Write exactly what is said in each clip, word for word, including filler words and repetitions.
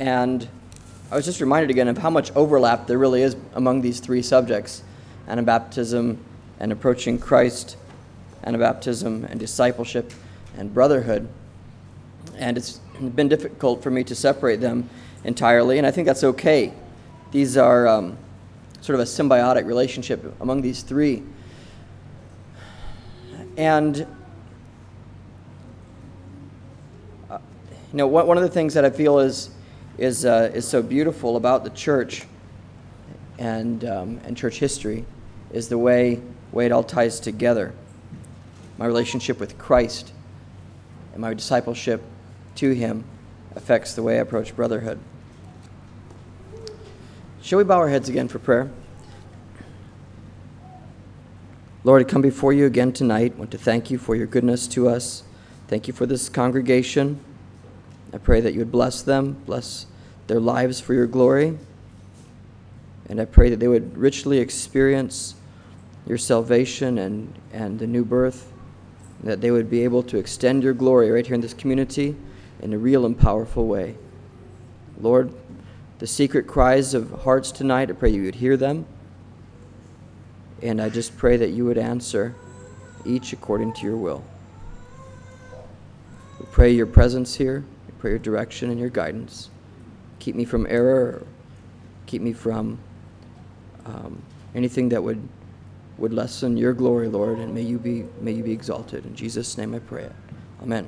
And I was just reminded again of how much overlap there really is among these three subjects: Anabaptism and approaching Christ, Anabaptism and discipleship and brotherhood. And it's been difficult for me to separate them entirely, and I think that's okay. These are um, sort of a symbiotic relationship among these three. And uh, you know, one of the things that I feel is is uh, is so beautiful about the church and um, and church history is the way way it all ties together. My relationship with Christ and my discipleship to Him affects the way I approach brotherhood. Shall we bow our heads again for prayer? Lord, I come before you again tonight. I want to thank you for your goodness to us. Thank you for this congregation. I pray that you would bless them, bless their lives for your glory. And I pray that they would richly experience your salvation and, and the new birth, that they would be able to extend your glory right here in this community in a real and powerful way. Lord, the secret cries of hearts tonight, I pray you would hear them. And I just pray that you would answer each according to your will. We pray your presence here. We pray your direction and your guidance. Keep me from error. Keep me from um, anything that would would lessen your glory, Lord, and may you be may you be exalted. In Jesus' name I pray it. Amen.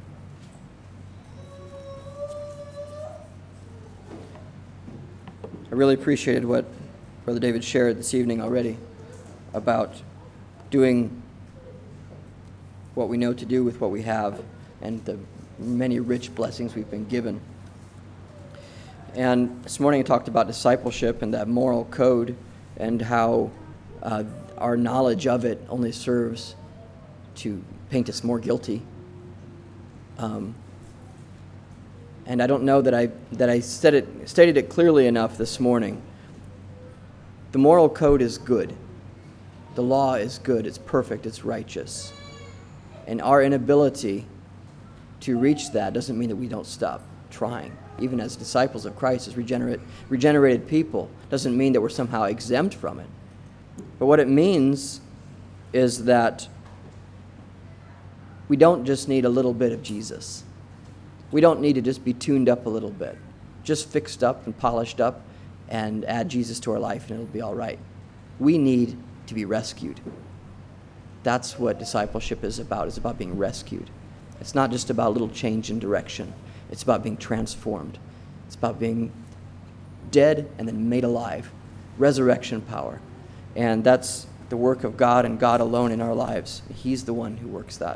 I really appreciated what Brother David shared this evening already about doing what we know to do with what we have and the many rich blessings we've been given. And this morning I talked about discipleship and that moral code and how uh, our knowledge of it only serves to paint us more guilty. Um, and I don't know that I that I said it stated it clearly enough this morning. The moral code is good. The law is good, it's perfect, it's righteous. And our inability to reach that doesn't mean that we don't stop trying. Even as disciples of Christ, as regenerate, regenerated people, doesn't mean that we're somehow exempt from it. But what it means is that we don't just need a little bit of Jesus. We don't need to just be tuned up a little bit, just fixed up and polished up and add Jesus to our life and it'll be all right. We need to be rescued. That's what discipleship is about. It's about being rescued. It's not just about a little change in direction. It's about being transformed. It's about being dead and then made alive. Resurrection power. And that's the work of God and God alone in our lives. He's the one who works that.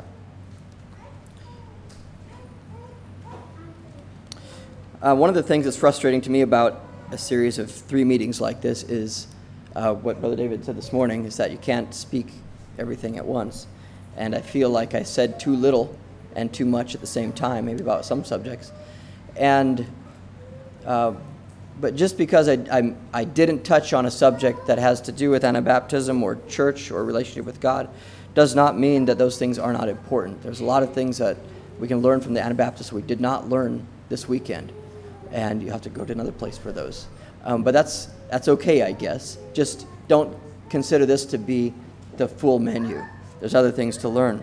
Uh, one of the things that's frustrating to me about a series of three meetings like this is Uh, what Brother David said this morning is that you can't speak everything at once. And I feel like I said too little and too much at the same time, maybe about some subjects. And, uh, but just because I, I, I didn't touch on a subject that has to do with Anabaptism or church or relationship with God does not mean that those things are not important. There's a lot of things that we can learn from the Anabaptists we did not learn this weekend. And you have to go to another place for those. Um, but that's that's okay, I guess. Just don't consider this to be the full menu. There's other things to learn.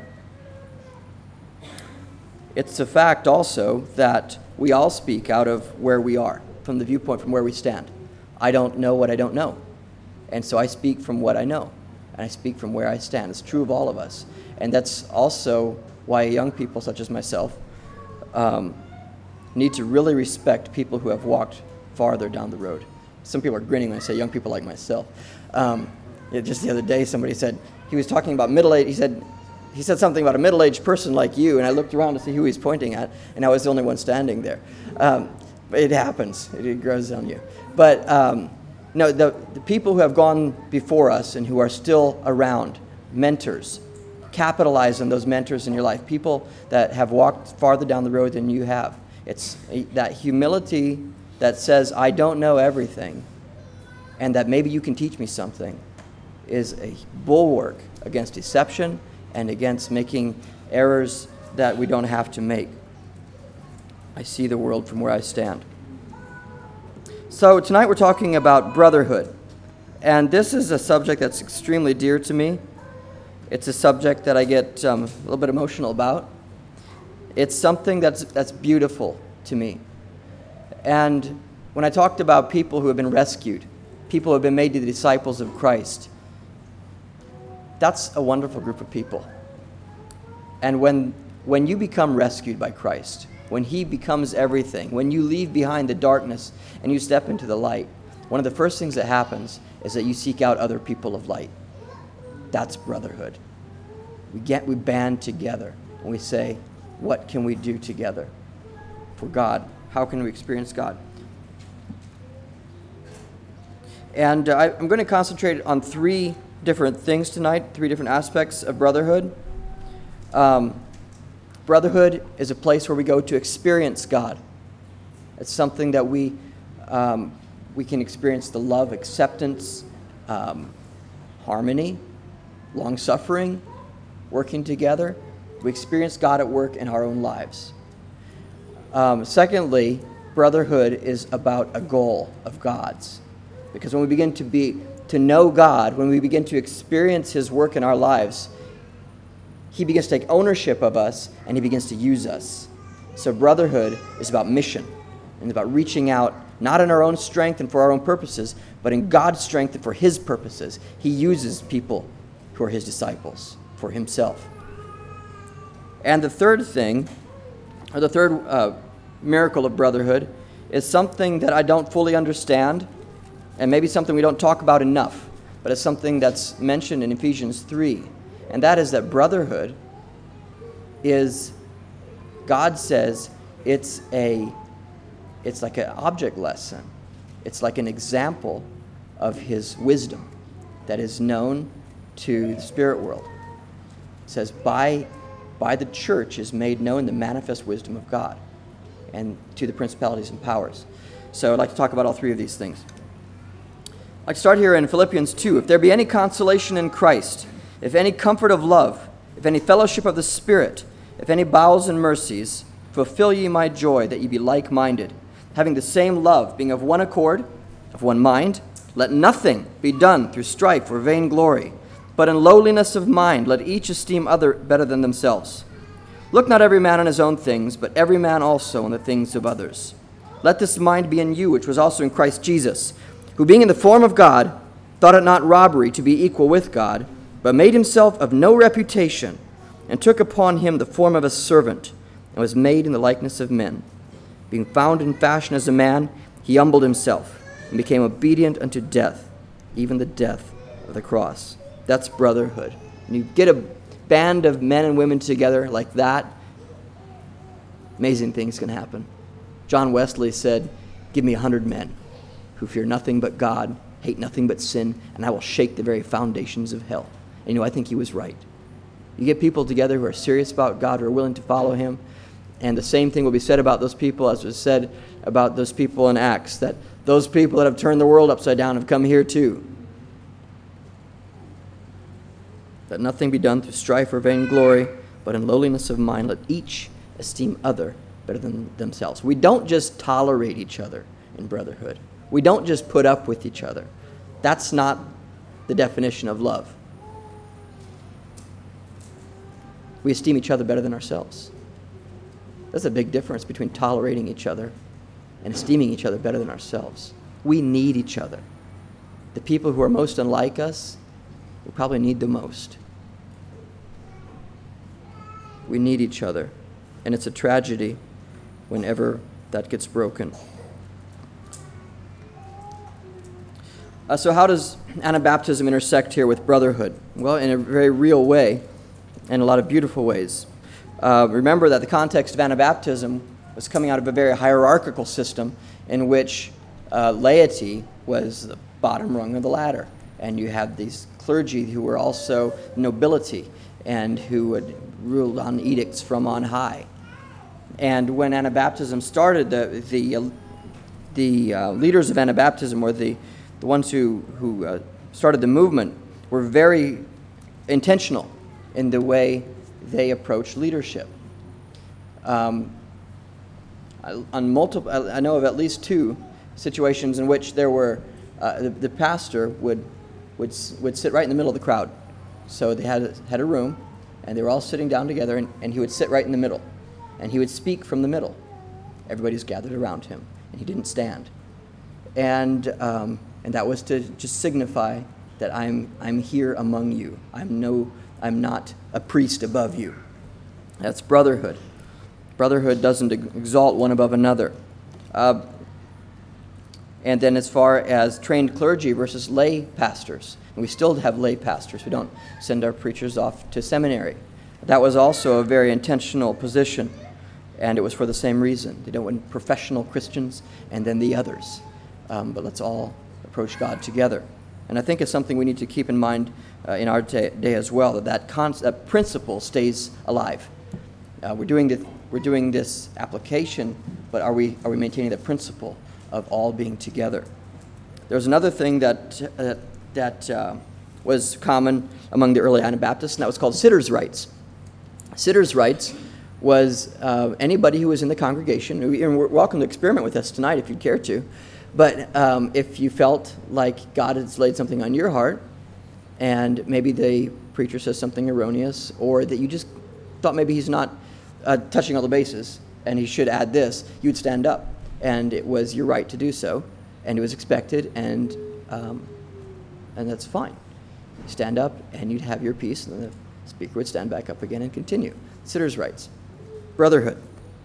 It's a fact also that we all speak out of where we are, from the viewpoint from where we stand. I don't know what I don't know. And so I speak from what I know. And I speak from where I stand. It's true of all of us. And that's also why young people such as myself um, need to really respect people who have walked farther down the road. Some people are grinning when I say young people like myself. Um, it, just the other day, somebody said, he was talking about middle age. He said, he said something about a middle-aged person like you, and I looked around to see who he's pointing at, and I was the only one standing there. Um, it happens. It, it grows on you. But um, no, the, the people who have gone before us and who are still around, mentors, capitalize on those mentors in your life, people that have walked farther down the road than you have. It's a, that humility that says, I don't know everything, and that maybe you can teach me something, is a bulwark against deception and against making errors that we don't have to make. I see the world from where I stand. So tonight we're talking about brotherhood. And this is a subject that's extremely dear to me. It's a subject that I get um, a little bit emotional about. It's something that's that's beautiful to me. And when I talked about people who have been rescued, people who have been made to the disciples of Christ, that's a wonderful group of people. And when when you become rescued by Christ, when he becomes everything, when you leave behind the darkness and you step into the light, one of the first things that happens is that you seek out other people of light. That's brotherhood. We get we band together and we say, what can we do together for God? How can we experience God? And uh, I, I'm going to concentrate on three different things tonight, three different aspects of brotherhood. Um, brotherhood is a place where we go to experience God. It's something that we um, we can experience the love, acceptance, um, harmony, long-suffering, working together. We experience God at work in our own lives. Um, secondly, brotherhood is about a goal of God's. Because when we begin to be to know God, when we begin to experience his work in our lives, he begins to take ownership of us and he begins to use us. So brotherhood is about mission and about reaching out, not in our own strength and for our own purposes, but in God's strength and for his purposes. He uses people who are his disciples for himself. And the third thing, or the third uh, miracle of brotherhood, is something that I don't fully understand, and maybe something we don't talk about enough, but it's something that's mentioned in Ephesians three. And that is that brotherhood is, God says, it's a, it's like an object lesson. It's like an example of his wisdom that is known to the spirit world. It says, by, by the church is made known the manifest wisdom of God, and to the principalities and powers. So I'd like to talk about all three of these things. I'd like to start here in Philippians two. If there be any consolation in Christ, if any comfort of love, if any fellowship of the Spirit, if any bowels and mercies, fulfill ye my joy, that ye be like-minded, having the same love, being of one accord, of one mind. Let nothing be done through strife or vainglory, but in lowliness of mind let each esteem other better than themselves. Look not every man on his own things, but every man also on the things of others. Let this mind be in you, which was also in Christ Jesus, who being in the form of God, thought it not robbery to be equal with God, but made himself of no reputation, and took upon him the form of a servant, and was made in the likeness of men. Being found in fashion as a man, he humbled himself, and became obedient unto death, even the death of the cross. That's brotherhood. When you get a band of men and women together like that, amazing things can happen. John Wesley said, give me a hundred men who fear nothing but God, hate nothing but sin, and I will shake the very foundations of hell. And you know, I think he was right. You get people together who are serious about God, who are willing to follow him, and the same thing will be said about those people as was said about those people in Acts, that those people that have turned the world upside down have come here too. Let nothing be done through strife or vainglory, but in lowliness of mind let each esteem other better than themselves. We don't just tolerate each other in brotherhood. We don't just put up with each other. That's not the definition of love. We esteem each other better than ourselves. There's a big difference between tolerating each other and esteeming each other better than ourselves. We need each other. The people who are most unlike us, we probably need the most. We need each other. And it's a tragedy whenever that gets broken. Uh, so how does Anabaptism intersect here with brotherhood? Well, in a very real way and a lot of beautiful ways. Uh, remember that the context of Anabaptism was coming out of a very hierarchical system in which uh, laity was the bottom rung of the ladder. And you had these clergy who were also nobility and who had ruled on edicts from on high. And when Anabaptism started, the the, uh, the uh, leaders of Anabaptism, or the, the ones who, who uh, started the movement, were very intentional in the way they approached leadership. Um, I, on multiple, I know of at least two situations in which there were, uh, the, the pastor would, would, would sit right in the middle of the crowd. So they had, had a room, and they were all sitting down together, and, and he would sit right in the middle. And he would speak from the middle. Everybody's gathered around him, and he didn't stand. And um, and that was to just signify that I'm I'm here among you. I'm no I'm not a priest above you. That's brotherhood. Brotherhood doesn't exalt one above another. Uh, and then as far as trained clergy versus lay pastors, and we still have lay pastors. We don't send our preachers off to seminary. That was also a very intentional position, and it was for the same reason. They don't want professional Christians and then the others. Um, but let's all approach God together. And I think it's something we need to keep in mind uh, in our day, day as well, that that, con- that principle stays alive. Uh, we're doing this, we're doing this application, but are we are we maintaining the principle of all being together? There's another thing that uh, that uh, was common among the early Anabaptists, and that was called sitters' rights. Sitters' rights was uh, anybody who was in the congregation, and we're welcome to experiment with this tonight if you'd care to, but um, if you felt like God has laid something on your heart, and maybe the preacher says something erroneous, or that you just thought maybe he's not uh, touching all the bases, and he should add this, you'd stand up, and it was your right to do so, and it was expected, and um, and that's fine. You stand up, and you'd have your piece, and then the speaker would stand back up again and continue. Sitters' rights. Brotherhood.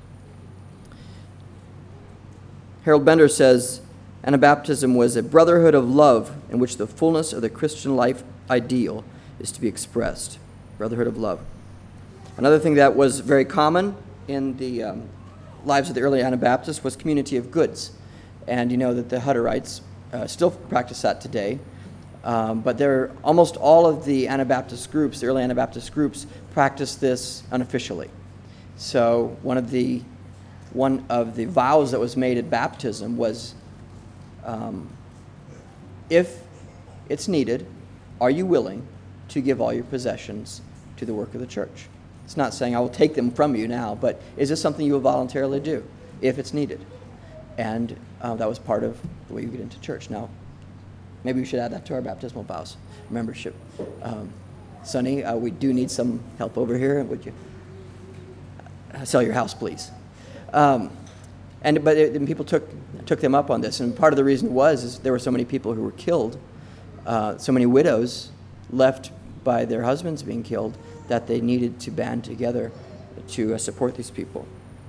Harold Bender says, Anabaptism was a brotherhood of love in which the fullness of the Christian life ideal is to be expressed. Brotherhood of love. Another thing that was very common in the um, lives of the early Anabaptists was community of goods. And you know that the Hutterites uh, still practice that today. Um, but there, almost all of the Anabaptist groups, the early Anabaptist groups, practiced this unofficially. So one of the one of the vows that was made at baptism was, um, if it's needed, are you willing to give all your possessions to the work of the church? It's not saying I will take them from you now, but is this something you will voluntarily do if it's needed? And uh, that was part of the way you get into church. Now, maybe we should add that to our baptismal vows, membership. Um, Sonny, uh, we do need some help over here. Would you sell your house, please? Um, and but it, and people took took them up on this, and part of the reason was is there were so many people who were killed, uh, so many widows left by their husbands being killed, that they needed to band together to uh, support these people.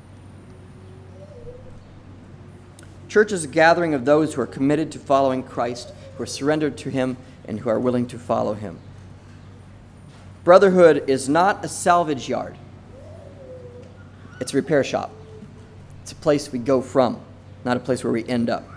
Church is a gathering of those who are committed to following Christ, who are surrendered to Him, and who are willing to follow Him. Brotherhood is not a salvage yard. It's a repair shop. It's a place we go from, not a place where we end up.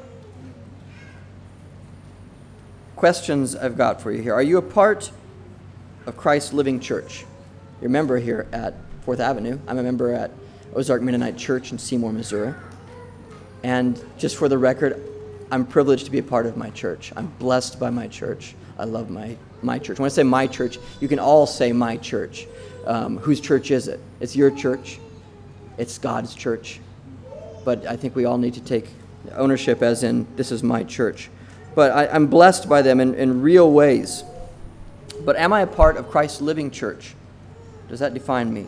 Questions I've got for you here. Are you a part of Christ's living church? You're a member here at Fourth Avenue. I'm a member at Ozark Mennonite Church in Seymour, Missouri. And just for the record, I'm privileged to be a part of my church. I'm blessed by my church. I love my, my church. When I say my church, you can all say my church. Um, whose church is it? It's your church. It's God's church. But I think we all need to take ownership as in, this is my church. But I, I'm blessed by them in, in real ways. But am I a part of Christ's living church? Does that define me?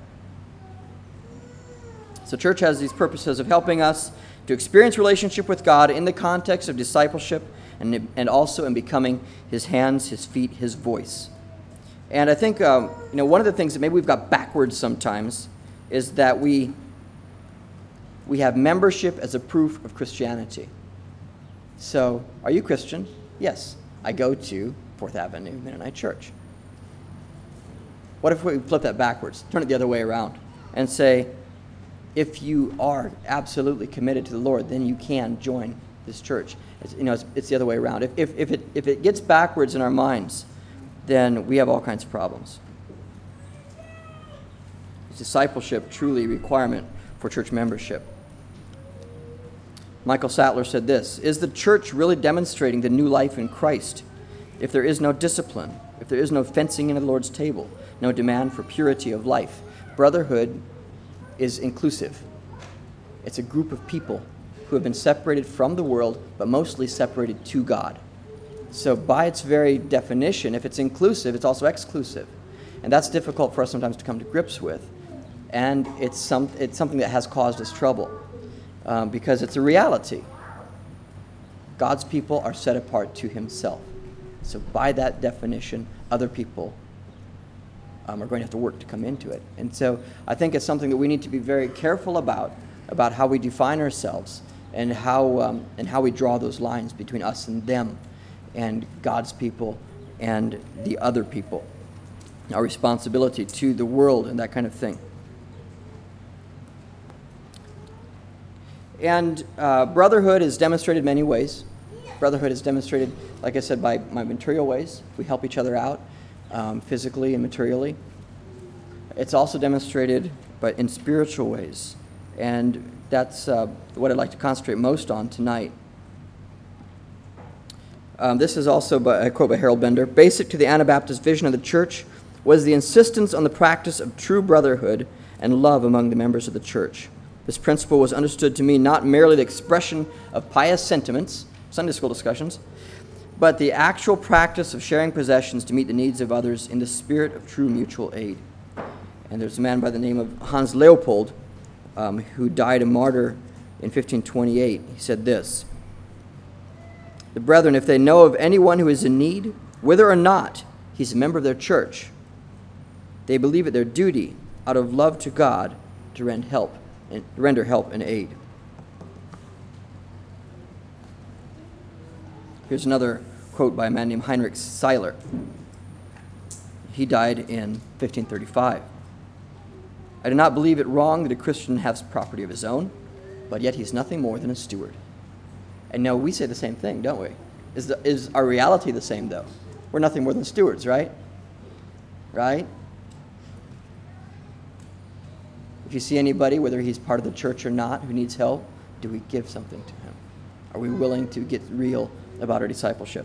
So church has these purposes of helping us to experience relationship with God in the context of discipleship, and, and also in becoming His hands, His feet, His voice. And I think um, you know one of the things that maybe we've got backwards sometimes is that we we have membership as a proof of Christianity. So, are you Christian? Yes, I go to Fourth Avenue Mennonite Church. What if we flip that backwards, turn it the other way around, and say, if you are absolutely committed to the Lord, then you can join this church. It's, you know, it's, it's the other way around. If, if, if, it, if it gets backwards in our minds, then we have all kinds of problems. Is discipleship truly a requirement for church membership? Michael Sattler said this, is the church really demonstrating the new life in Christ if there is no discipline, if there is no fencing into the Lord's table, no demand for purity of life? Brotherhood is inclusive. It's a group of people who have been separated from the world, but mostly separated to God. So by its very definition, if it's inclusive, it's also exclusive. And that's difficult for us sometimes to come to grips with. And it's, some, it's something that has caused us trouble um, because it's a reality. God's people are set apart to himself. So by that definition, other people um, are going to have to work to come into it. And so I think it's something that we need to be very careful about, about how we define ourselves and how, um, and how we draw those lines between us and them and God's people and the other people. Our responsibility to the world and that kind of thing. And uh, brotherhood is demonstrated many ways. Brotherhood is demonstrated, like I said, by, by material ways. We help each other out um, physically and materially. It's also demonstrated but in spiritual ways. And that's uh, what I'd like to concentrate most on tonight. Um, this is also by, a quote by Harold Bender. Basic to the Anabaptist vision of the church was the insistence on the practice of true brotherhood and love among the members of the church. This principle was understood to mean not merely the expression of pious sentiments, Sunday school discussions, but the actual practice of sharing possessions to meet the needs of others in the spirit of true mutual aid. And there's a man by the name of Hans Leopold um, who died a martyr in fifteen twenty-eight. He said this: "The brethren, if they know of anyone who is in need, whether or not he's a member of their church, they believe it their duty, out of love to God, to render help and render help and aid." Here's another quote by a man named Heinrich Seiler. He died in fifteen thirty-five. "I do not believe it wrong that a Christian has property of his own, but yet he's nothing more than a steward." And no, we say the same thing, don't we? Is, the, is our reality the same, though? We're nothing more than stewards, right? Right? If you see anybody, whether he's part of the church or not, who needs help, do we give something to him? Are we willing to get real about our discipleship?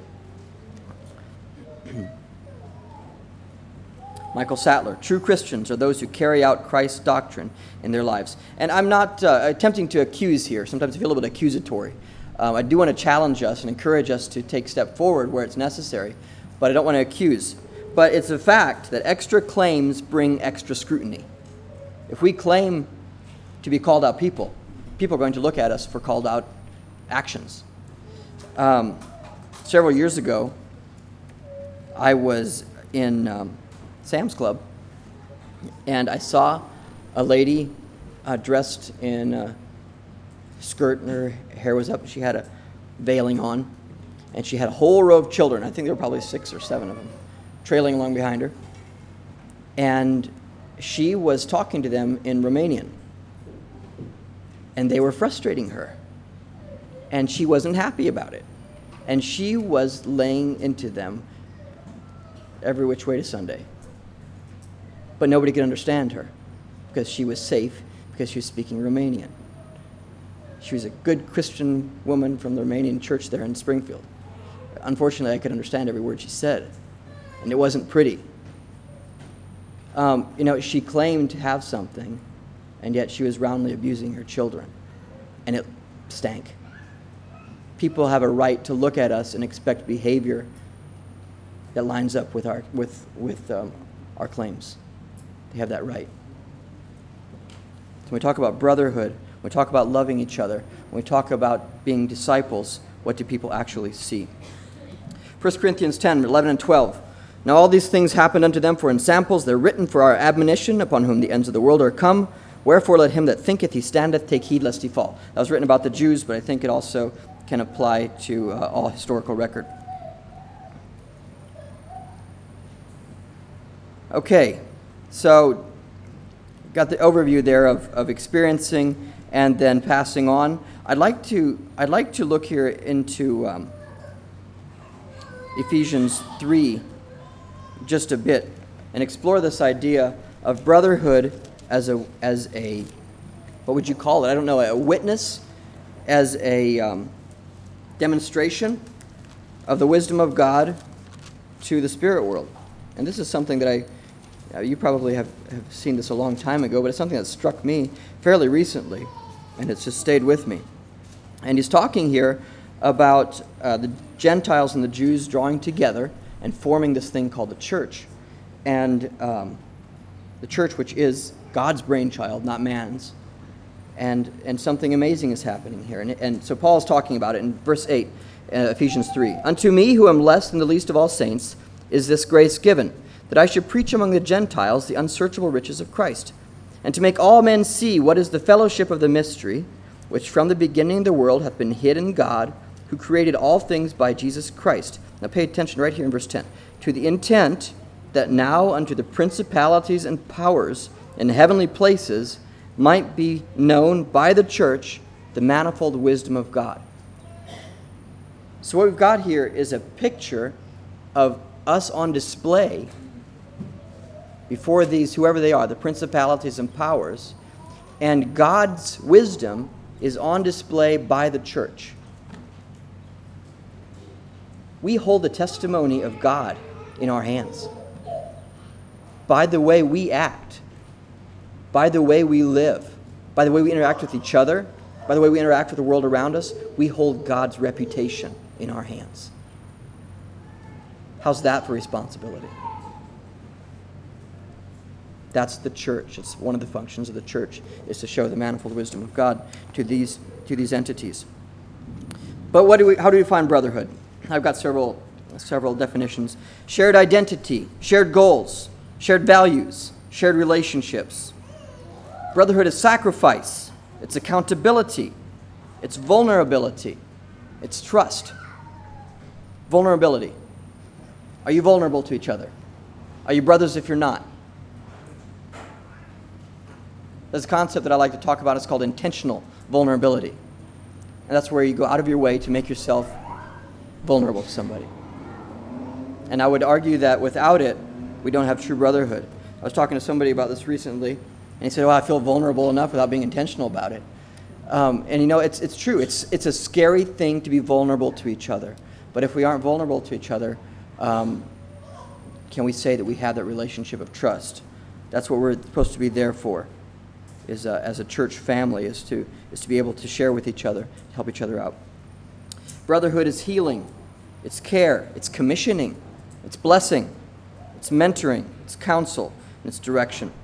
Michael Sattler, "True Christians are those who carry out Christ's doctrine in their lives." And I'm not uh, attempting to accuse here. Sometimes I feel a little bit accusatory. Um, I do want to challenge us and encourage us to take a step forward where it's necessary, but I don't want to accuse. But it's a fact that extra claims bring extra scrutiny. If we claim to be called out people, people are going to look at us for called out actions. Um, several years ago, I was in um, Sam's Club, and I saw a lady uh, dressed in a skirt, and her hair was up, and she had a veiling on, and she had a whole row of children. I think there were probably six or seven of them, trailing along behind her. And she was talking to them in Romanian, and they were frustrating her, and she wasn't happy about it. And she was laying into them every which way to Sunday. But nobody could understand her because she was safe, because she was speaking Romanian. She was a good Christian woman from the Romanian church there in Springfield. Unfortunately, I could understand every word she said, and it wasn't pretty. Um, you know, she claimed to have something, and yet she was roundly abusing her children, and it stank. People have a right to look at us and expect behavior that lines up with our with with um, our claims. They have that right. So when we talk about brotherhood, when we talk about loving each other, when we talk about being disciples, what do people actually see? First Corinthians ten, eleven and twelve. "Now all these things happened unto them for ensamples. They're written for our admonition, upon whom the ends of the world are come. Wherefore let him that thinketh he standeth take heed lest he fall." That was written about the Jews, but I think it also can apply to uh, all historical record. Okay, so got the overview there of, of experiencing and then passing on. I'd like to I'd like to look here into um, Ephesians three just a bit and explore this idea of brotherhood as a as a what would you call it? I don't know, a witness, as a um, demonstration of the wisdom of God to the spirit world. And this is something that I Uh, you probably have, have seen this a long time ago, but it's something that struck me fairly recently, and it's just stayed with me. And he's talking here about uh, the Gentiles and the Jews drawing together and forming this thing called the church. And um, the church, which is God's brainchild, not man's. And and something amazing is happening here. And, and so Paul is talking about it in verse eight, uh, Ephesians three. Unto me, who am less than the least of all saints, is this grace given, that I should preach among the Gentiles the unsearchable riches of Christ, and to make all men see what is the fellowship of the mystery, which from the beginning of the world hath been hid in God, who created all things by Jesus Christ. Now pay attention right here in verse ten. To the intent that now unto the principalities and powers in heavenly places might be known by the church the manifold wisdom of God. So what we've got here is a picture of us on display before these, whoever they are, the principalities and powers, and God's wisdom is on display by the church. We hold the testimony of God in our hands by the way we act, by the way we live, by the way we interact with each other, by the way we interact with the world around us. We hold God's reputation in our hands. How's that for responsibility? That's the church. It's one of the functions of the church, is to show the manifold wisdom of God to these to these entities. But what do we? How do we define brotherhood? I've got several several definitions. Shared identity, shared goals, shared values, shared relationships. Brotherhood is sacrifice. It's accountability. It's vulnerability. It's trust. Vulnerability. Are you vulnerable to each other? Are you brothers if you're not? There's a concept that I like to talk about. It's called intentional vulnerability. And that's where you go out of your way to make yourself vulnerable to somebody. And I would argue that without it, we don't have true brotherhood. I was talking to somebody about this recently, and he said, well, I feel vulnerable enough without being intentional about it. Um, and you know, it's it's true. It's it's a scary thing to be vulnerable to each other. But if we aren't vulnerable to each other, um, can we say that we have that relationship of trust? That's what we're supposed to be there for, is uh, as a church family, is to is to be able to share with each other, to help each other out. Brotherhood is healing, it's care, it's commissioning, it's blessing, it's mentoring, it's counsel, and it's direction.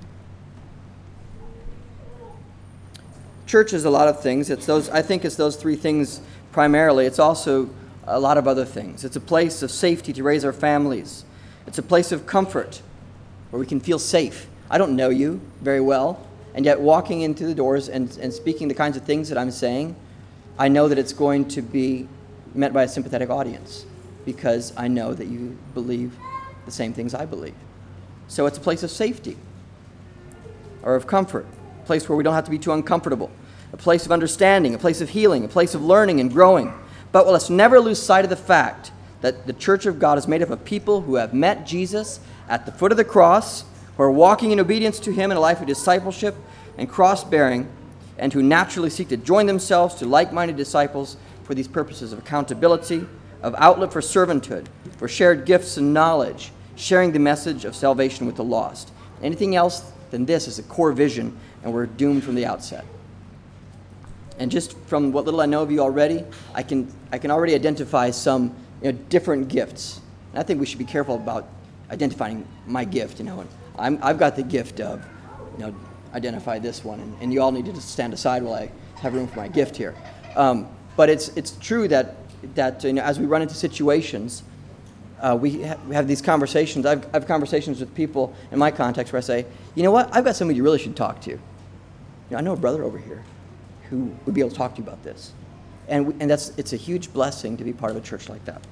Church is a lot of things. It's those. I think it's those three things primarily. It's also a lot of other things. It's a place of safety to raise our families. It's a place of comfort where we can feel safe. I don't know you very well, and yet walking into the doors and, and speaking the kinds of things that I'm saying, I know that it's going to be met by a sympathetic audience because I know that you believe the same things I believe. So it's a place of safety or of comfort, a place where we don't have to be too uncomfortable, a place of understanding, a place of healing, a place of learning and growing. But let's never lose sight of the fact that the church of God is made up of people who have met Jesus at the foot of the cross, who are walking in obedience to him in a life of discipleship and cross-bearing, and who naturally seek to join themselves to like-minded disciples for these purposes of accountability, of outlet for servanthood, for shared gifts and knowledge, sharing the message of salvation with the lost. Anything else than this is a core vision, and we're doomed from the outset. And just from what little I know of you already, I can I can already identify some you know, different gifts. And I think we should be careful about identifying my gift. You know, and I'm, I've got the gift of, you know, identify this one, and, and you all need to just stand aside while I have room for my gift here. Um, but it's it's true that that you know, as we run into situations, uh, we, ha- we have these conversations. I've I have conversations with people in my context where I say, you know what, I've got somebody you really should talk to. You know, I know a brother over here who would be able to talk to you about this. And we, and that's it's a huge blessing to be part of a church like that.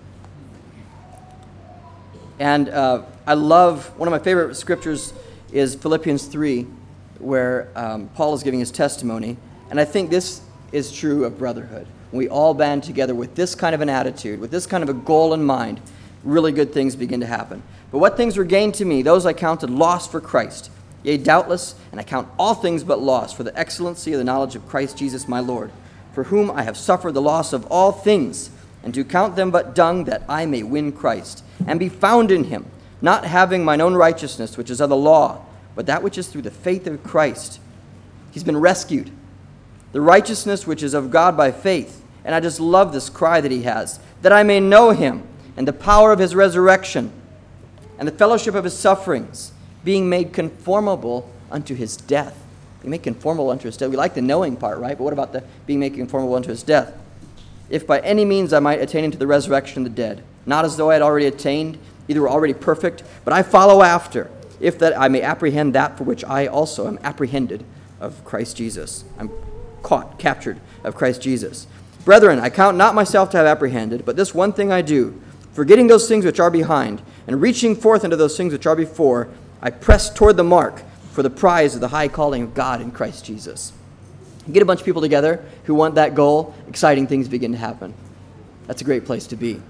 And uh, I love, one of my favorite scriptures is Philippians three, where um, Paul is giving his testimony. And I think this is true of brotherhood. When we all band together with this kind of an attitude, with this kind of a goal in mind, really good things begin to happen. But what things were gained to me, those I counted lost for Christ. Yea, doubtless, and I count all things but loss for the excellency of the knowledge of Christ Jesus my Lord, for whom I have suffered the loss of all things, and to count them but dung, that I may win Christ, and be found in him, not having mine own righteousness, which is of the law, but that which is through the faith of Christ. He's been rescued. The righteousness which is of God by faith, And I just love this cry that he has, that I may know him and the power of his resurrection and the fellowship of his sufferings, being made conformable unto his death. Being made conformable unto his death. We like the knowing part, right? But what about the being made conformable unto his death? If by any means I might attain into the resurrection of the dead, not as though I had already attained, either were already perfect, but I follow after, if that I may apprehend that for which I also am apprehended of Christ Jesus. I'm caught, captured of Christ Jesus. Brethren, I count not myself to have apprehended, but this one thing I do, forgetting those things which are behind, and reaching forth unto those things which are before, I press toward the mark for the prize of the high calling of God in Christ Jesus. You get a bunch of people together who want that goal, exciting things begin to happen. That's a great place to be.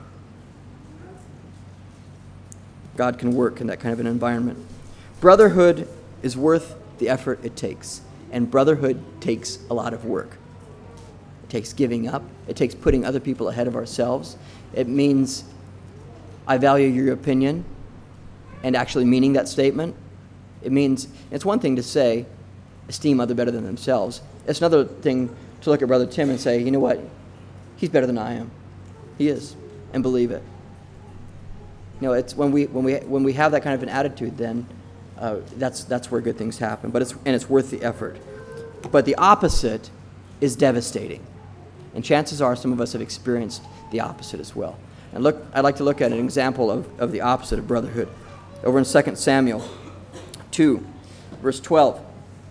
God can work in that kind of an environment. Brotherhood is worth the effort it takes, and brotherhood takes a lot of work. It takes giving up. It takes putting other people ahead of ourselves. It means I value your opinion and actually meaning that statement. It means, it's one thing to say, esteem other better than themselves. It's another thing to look at Brother Tim and say, you know what, he's better than I am. He is, and believe it. You know, it's when we when we when we have that kind of an attitude, then uh, that's that's where good things happen. But it's and it's worth the effort. But the opposite is devastating, and chances are some of us have experienced the opposite as well. And look, I'd like to look at an example of, of the opposite of brotherhood, over in Second Samuel two, verse twelve.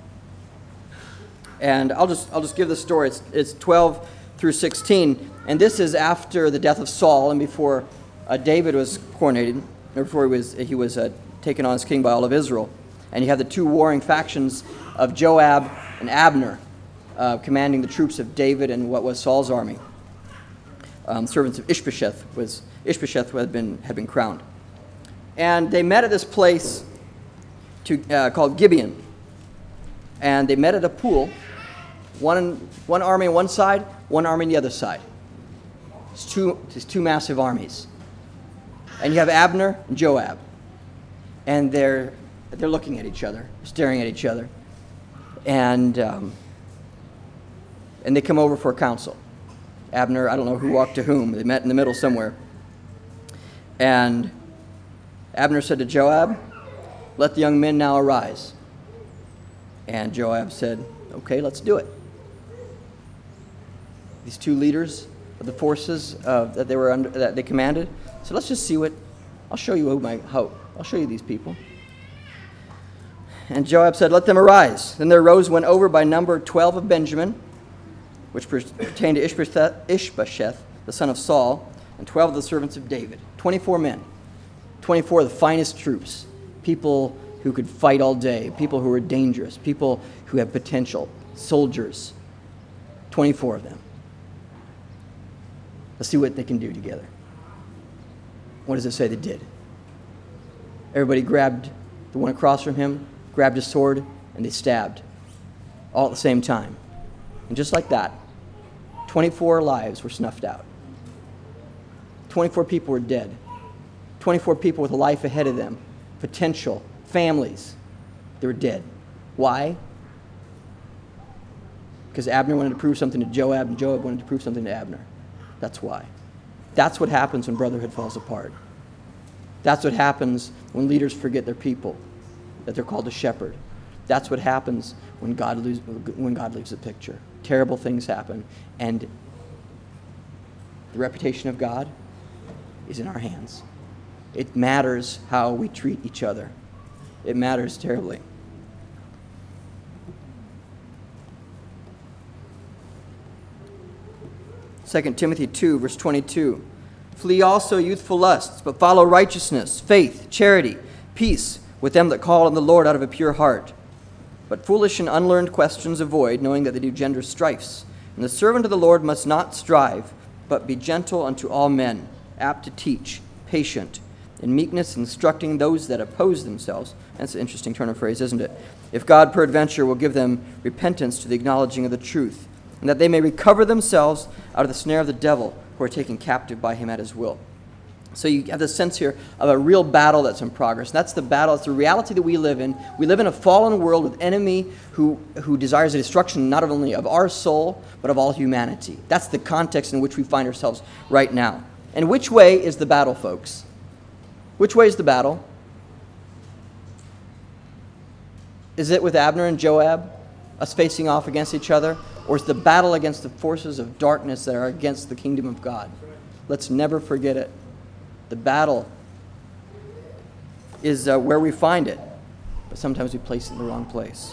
And I'll just I'll just give the story. It's it's twelve through sixteen, and this is after the death of Saul and before uh, David was coronated, or before he was he was uh, taken on as king by all of Israel. And you have the two warring factions of Joab and Abner, uh, commanding the troops of David and what was Saul's army. Um, servants of Ishbosheth was Ishbosheth had been had been crowned, and they met at this place to uh, called Gibeon, and they met at a pool. One one army on one side, one army on the other side. It's two it's two massive armies, and you have Abner and Joab, and they're they're looking at each other, staring at each other, and um, and they come over for a council. Abner, I don't know who walked to whom. They met in the middle somewhere. And Abner said to Joab, "Let the young men now arise." And Joab said, "Okay, let's do it." These two leaders of the forces uh, that they were under, that they commanded, so let's just see what. I'll show you who my how. I'll show you these people. And Joab said, "Let them arise." Then there rose one over by number twelve of Benjamin, which pertained to Ishbosheth, Ishbosheth, the son of Saul, and twelve of the servants of David. Twenty-four men. Twenty-four of the finest troops. People who could fight all day. People who were dangerous. People who have potential. Soldiers. Twenty-four of them. Let's see what they can do together. What does it say they did? Everybody grabbed the one across from him, grabbed a sword, and they stabbed. All at the same time. And just like that, twenty-four lives were snuffed out. twenty-four people were dead. twenty-four people with a life ahead of them, potential, families, they were dead. Why? Because Abner wanted to prove something to Joab, and Joab wanted to prove something to Abner. That's why. That's what happens when brotherhood falls apart. That's what happens when leaders forget their people, that they're called to shepherd. That's what happens when God leaves, when God leaves the picture. Terrible things happen, and the reputation of God is in our hands. It matters how we treat each other. It matters terribly. Second Timothy two, verse twenty-two. Flee also youthful lusts, but follow righteousness, faith, charity, peace with them that call on the Lord out of a pure heart. But foolish and unlearned questions avoid, knowing that they do gender strifes. And the servant of the Lord must not strive, but be gentle unto all men, apt to teach, patient, in meekness instructing those that oppose themselves. That's an interesting turn of phrase, isn't it? If God peradventure will give them repentance to the acknowledging of the truth, and that they may recover themselves out of the snare of the devil, who are taken captive by him at his will. So you have this sense here of a real battle that's in progress. That's the battle. It's the reality that we live in. We live in a fallen world with enemy who, who desires the destruction not only of our soul, but of all humanity. That's the context in which we find ourselves right now. And which way is the battle, folks? Which way is the battle? Is it with Abner and Joab, us facing off against each other? Or is the battle against the forces of darkness that are against the kingdom of God? Let's never forget it. The battle is uh, where we find it, but sometimes we place it in the wrong place.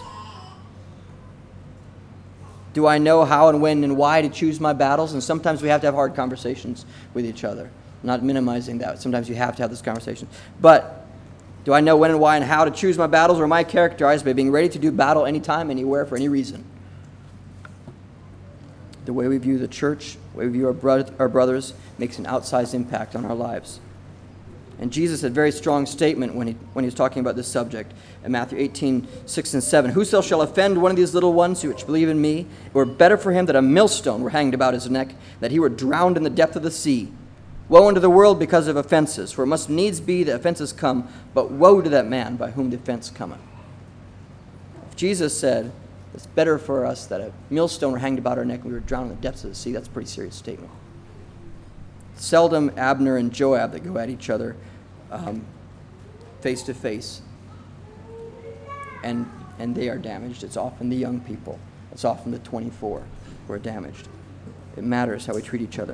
Do I know how and when and why to choose my battles? And sometimes we have to have hard conversations with each other. I'm not minimizing that. Sometimes you have to have this conversation. But do I know when and why and how to choose my battles, or am I characterized by being ready to do battle anytime, anywhere, for any reason? The way we view the church, the way we view our, bro- our brothers, makes an outsized impact on our lives. And Jesus had a very strong statement when he, when he was talking about this subject in Matthew eighteen, six and seven. Whoso shall offend one of these little ones which believe in me, it were better for him that a millstone were hanged about his neck, that he were drowned in the depth of the sea. Woe unto the world because of offenses, for it must needs be that offenses come, but woe to that man by whom the offense cometh. If Jesus said, it's better for us that a millstone were hanged about our neck and we were drowned in the depths of the sea, that's a pretty serious statement. Seldom Abner and Joab that go at each other um, face to face, and and they are damaged. It's often the young people. It's often the twenty-four who are damaged. It matters how we treat each other.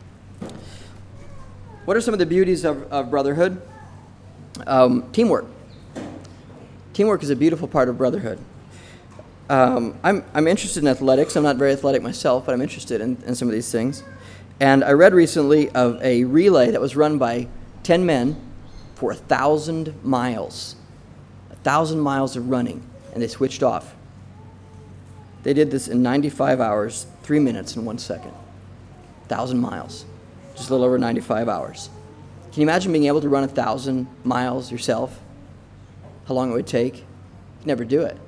What are some of the beauties of, of brotherhood? Um, teamwork. Teamwork is a beautiful part of brotherhood. Um, I'm I'm interested in athletics. I'm not very athletic myself, but I'm interested in, in some of these things. And I read recently of a relay that was run by ten men for a thousand miles. A thousand miles of running, and they switched off. They did this in ninety-five hours, three minutes, and one second. A thousand miles. Just a little over ninety-five hours. Can you imagine being able to run a thousand miles yourself? How long it would take? You'd never do it.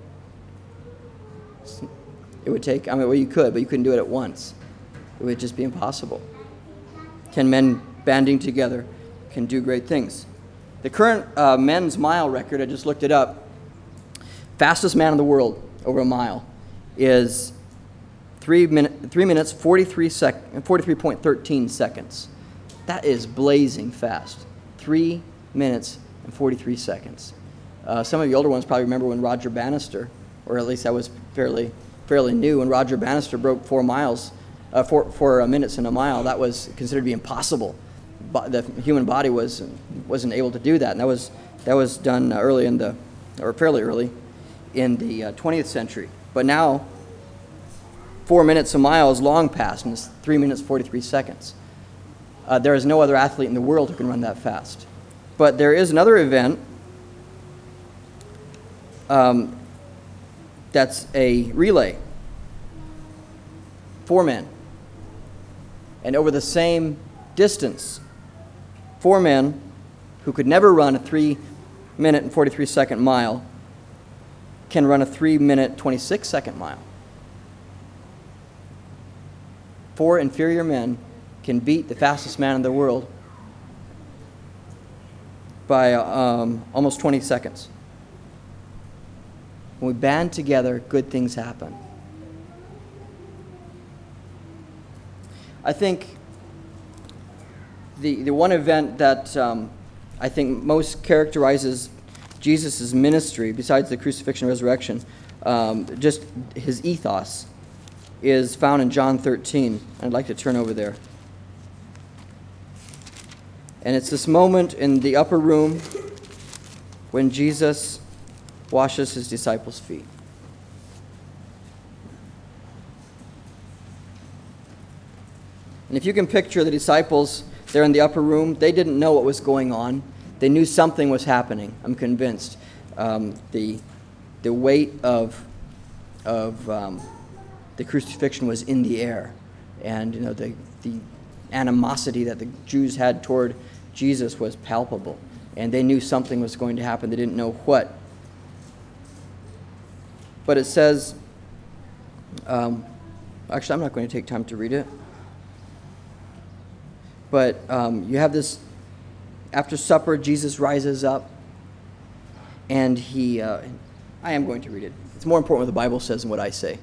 It would take, I mean, well, you could, but you couldn't do it at once. It would just be impossible. Ten men banding together can do great things. The current uh, men's mile record, I just looked it up, fastest man in the world over a mile is three, minute, three minutes, forty-three sec, forty-three point one three seconds. That is blazing fast. Three minutes and forty-three seconds. Uh, some of the older ones probably remember when Roger Bannister, or at least that was fairly fairly new, when Roger Bannister broke four miles, uh, four, four minutes in a mile. That was considered to be impossible. But the human body was wasn't able to do that, and that was that was done early in the, or fairly early, in the uh, twentieth century. But now, four minutes a mile is long past, and it's three minutes forty-three seconds. Uh, there is no other athlete in the world who can run that fast. But there is another event. Um, That's a relay. Four men. And over the same distance, four men who could never run a three minute and forty-three second mile can run a three minute, twenty-six second mile. Four inferior men can beat the fastest man in the world by um, almost twenty seconds. When we band together, good things happen. I think the, the one event that um, I think most characterizes Jesus' ministry, besides the crucifixion and resurrection, um, just his ethos, is found in John thirteen. I'd like to turn over there. And it's this moment in the upper room when Jesus washes his disciples' feet. And if you can picture the disciples there in the upper room, they didn't know what was going on. They knew something was happening, I'm convinced. Um, the, the weight of, of um, the crucifixion was in the air. And you know the, the animosity that the Jews had toward Jesus was palpable. And they knew something was going to happen. They didn't know what. But it says, um, actually, I'm not going to take time to read it. But um, you have this after supper, Jesus rises up, and he, uh, I am going to read it. It's more important what the Bible says than what I say.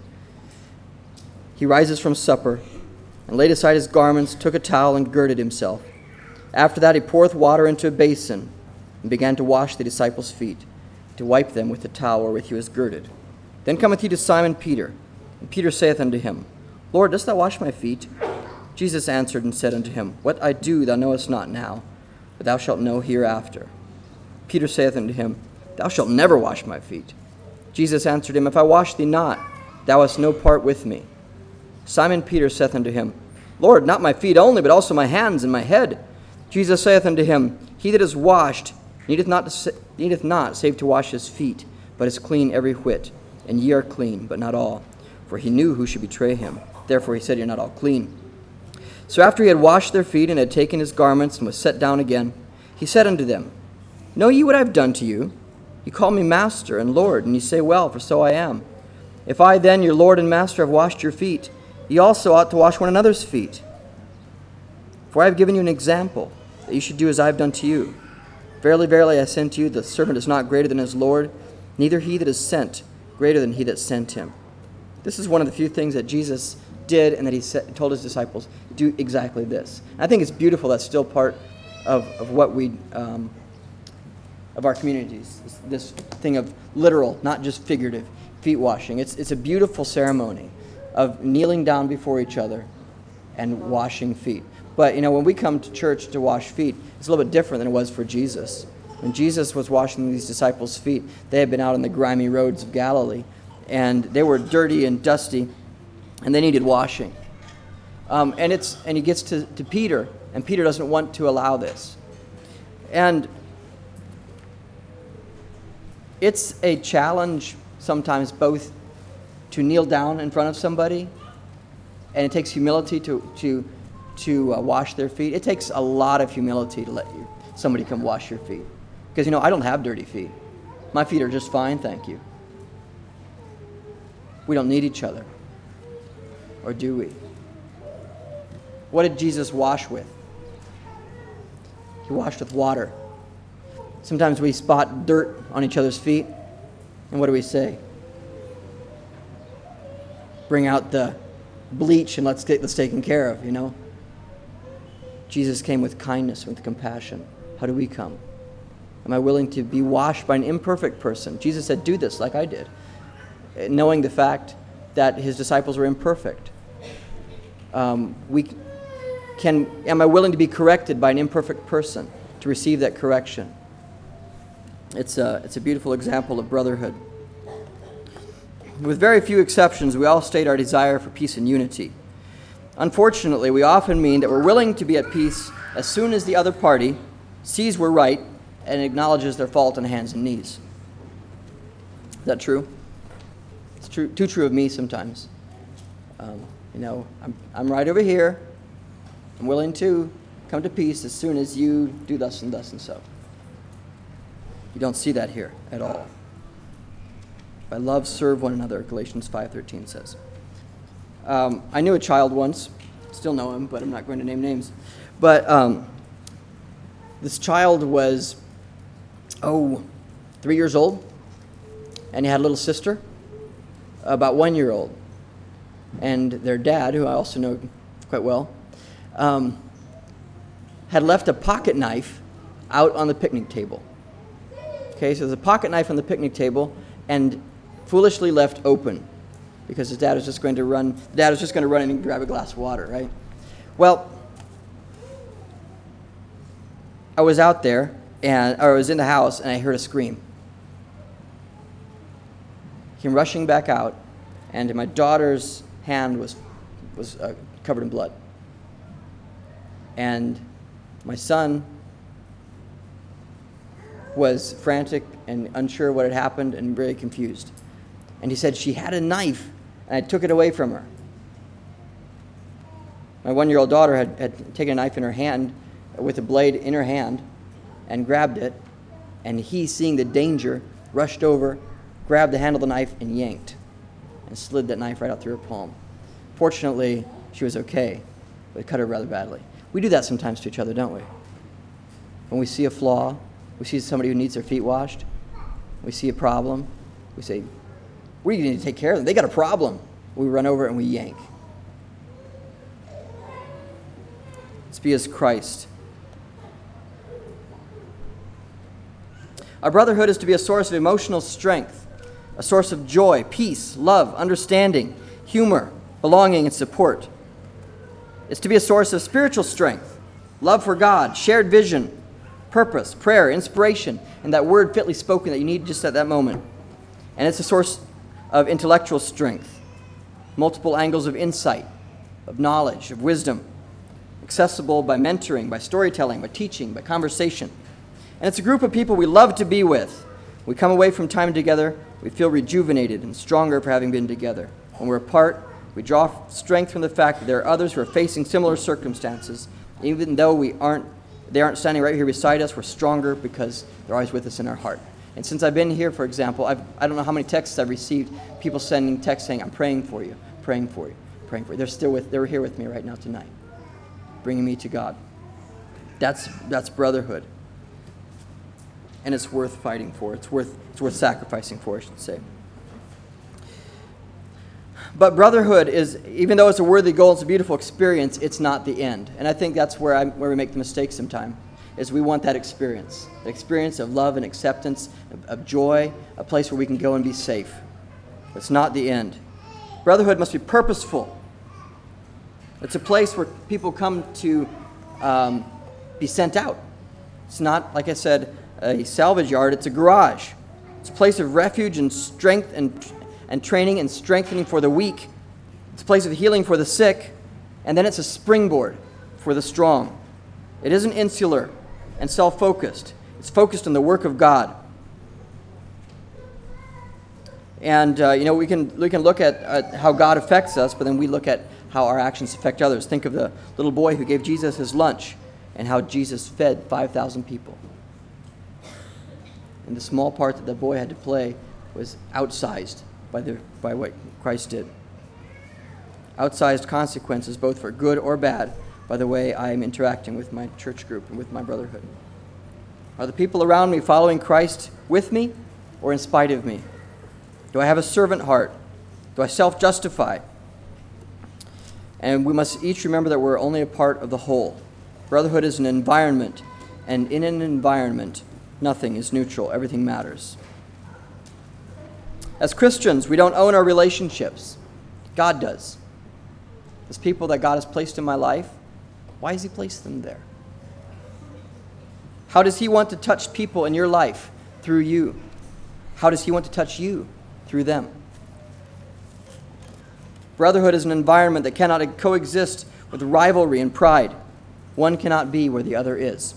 He rises from supper, and laid aside his garments, took a towel, and girded himself. After that he poureth water into a basin, and began to wash the disciples' feet, to wipe them with the towel wherewith he was girded. Then cometh he to Simon Peter, and Peter saith unto him, Lord, dost thou wash my feet? Jesus answered and said unto him, What I do thou knowest not now, but thou shalt know hereafter. Peter saith unto him, Thou shalt never wash my feet. Jesus answered him, If I wash thee not, thou hast no part with me. Simon Peter saith unto him, Lord, not my feet only, but also my hands and my head. Jesus saith unto him, He that is washed needeth not, to, needeth not save to wash his feet, but is clean every whit. And ye are clean, but not all. For he knew who should betray him. Therefore he said, Ye are not all clean. So after he had washed their feet, and had taken his garments, and was set down again, he said unto them, Know ye what I have done to you? Ye call me Master and Lord, and ye say, Well, for so I am. If I then, your Lord and Master, have washed your feet, ye also ought to wash one another's feet. For I have given you an example, that you should do as I have done to you. Verily, verily, I say unto you, the servant is not greater than his Lord, neither he that is sent greater than he that sent him. This is one of the few things that Jesus did, and that he said, told his disciples, do exactly this. And I think it's beautiful. That's still part of, of what we, um, of our communities, this thing of literal, not just figurative, feet washing. It's, it's a beautiful ceremony of kneeling down before each other and washing feet. But, you know, when we come to church to wash feet, it's a little bit different than it was for Jesus. When Jesus was washing these disciples' feet, they had been out on the grimy roads of Galilee, and they were dirty and dusty, and they needed washing. Um, and it's and he gets to, to Peter, and Peter doesn't want to allow this. And it's a challenge sometimes both to kneel down in front of somebody, and it takes humility to to to uh, wash their feet. It takes a lot of humility to let you somebody come wash your feet. Because, you know, I don't have dirty feet. My feet are just fine, thank you. We don't need each other. Or do we? What did Jesus wash with? He washed with water. Sometimes we spot dirt on each other's feet, and what do we say? Bring out the bleach and let's get this taken care of, you know? Jesus came with kindness, with compassion. How do we come? Am I willing to be washed by an imperfect person? Jesus said, do this like I did, knowing the fact that his disciples were imperfect. Um, we can. Am I willing to be corrected by an imperfect person, to receive that correction? It's a, it's a beautiful example of brotherhood. With very few exceptions, we all state our desire for peace and unity. Unfortunately, we often mean that we're willing to be at peace as soon as the other party sees we're right and acknowledges their fault on hands and knees. Is that true? It's true, too true of me sometimes. Um, you know, I'm, I'm right over here. I'm willing to come to peace as soon as you do thus and thus and so. You don't see that here at all. By love, serve one another, Galatians five thirteen says. Um, I knew a child once, still know him, but I'm not going to name names. But um, this child was, oh, three years old, and he had a little sister, about one year old. And their dad, who I also know quite well, um, had left a pocket knife out on the picnic table. Okay, so there's a pocket knife on the picnic table, and foolishly left open, because his dad was just going to run, the dad was just going to run in and grab a glass of water, right? Well, I was out there, and or I was in the house, and I heard a scream. Came rushing back out, and my daughter's hand was was uh, covered in blood. And my son was frantic and unsure what had happened and very confused. And he said, she had a knife, and I took it away from her. My one-year-old daughter had, had taken a knife in her hand, with a blade in her hand, and grabbed it. And he, seeing the danger, rushed over, grabbed the handle of the knife, and yanked, and slid that knife right out through her palm. Fortunately, she was okay, but it cut her rather badly. We do that sometimes to each other, don't we? When we see a flaw, we see somebody who needs their feet washed, we see a problem, we say, we need to take care of them. They got a problem. We run over it and we yank. Let's be as Christ. Our brotherhood is to be a source of emotional strength, a source of joy, peace, love, understanding, humor, belonging, and support. It's to be a source of spiritual strength, love for God, shared vision, purpose, prayer, inspiration, and that word fitly spoken that you need just at that moment. And it's a source of intellectual strength, multiple angles of insight, of knowledge, of wisdom, accessible by mentoring, by storytelling, by teaching, by conversation. And it's a group of people we love to be with. We come away from time together, we feel rejuvenated and stronger for having been together. When we're apart, we draw strength from the fact that there are others who are facing similar circumstances. Even though we aren't, they aren't standing right here beside us, we're stronger because they're always with us in our heart. And since I've been here, for example, I've, I don't know how many texts I've received, people sending texts saying, I'm praying for you, praying for you, praying for you. They're still with, they're here with me right now tonight, bringing me to God. That's, that's brotherhood. And it's worth fighting for. It's worth, it's worth sacrificing for, I should say. But brotherhood is, even though it's a worthy goal, it's a beautiful experience, it's not the end. And I think that's where, I, where we make the mistake sometimes, is we want that experience. The experience of love and acceptance, of, of joy, a place where we can go and be safe. It's not the end. Brotherhood must be purposeful. It's a place where people come to um, be sent out. It's not, like I said, a salvage yard, it's a garage. It's a place of refuge and strength and, and training and strengthening for the weak. It's a place of healing for the sick. And then it's a springboard for the strong. It isn't insular and self-focused. It's focused on the work of God. And, uh, you know, we can, we can look at uh, how God affects us, but then we look at how our actions affect others. Think of the little boy who gave Jesus his lunch and how Jesus fed five thousand people. And the small part that the boy had to play was outsized by, the, by what Christ did. Outsized consequences, both for good or bad, by the way I am interacting with my church group and with my brotherhood. Are the people around me following Christ with me or in spite of me? Do I have a servant heart? Do I self-justify? And we must each remember that we're only a part of the whole. Brotherhood is an environment, and in an environment, nothing is neutral. Everything matters. As Christians, we don't own our relationships. God does. As people that God has placed in my life, why has He placed them there? How does He want to touch people in your life through you? How does He want to touch you through them? Brotherhood is an environment that cannot coexist with rivalry and pride. One cannot be where the other is.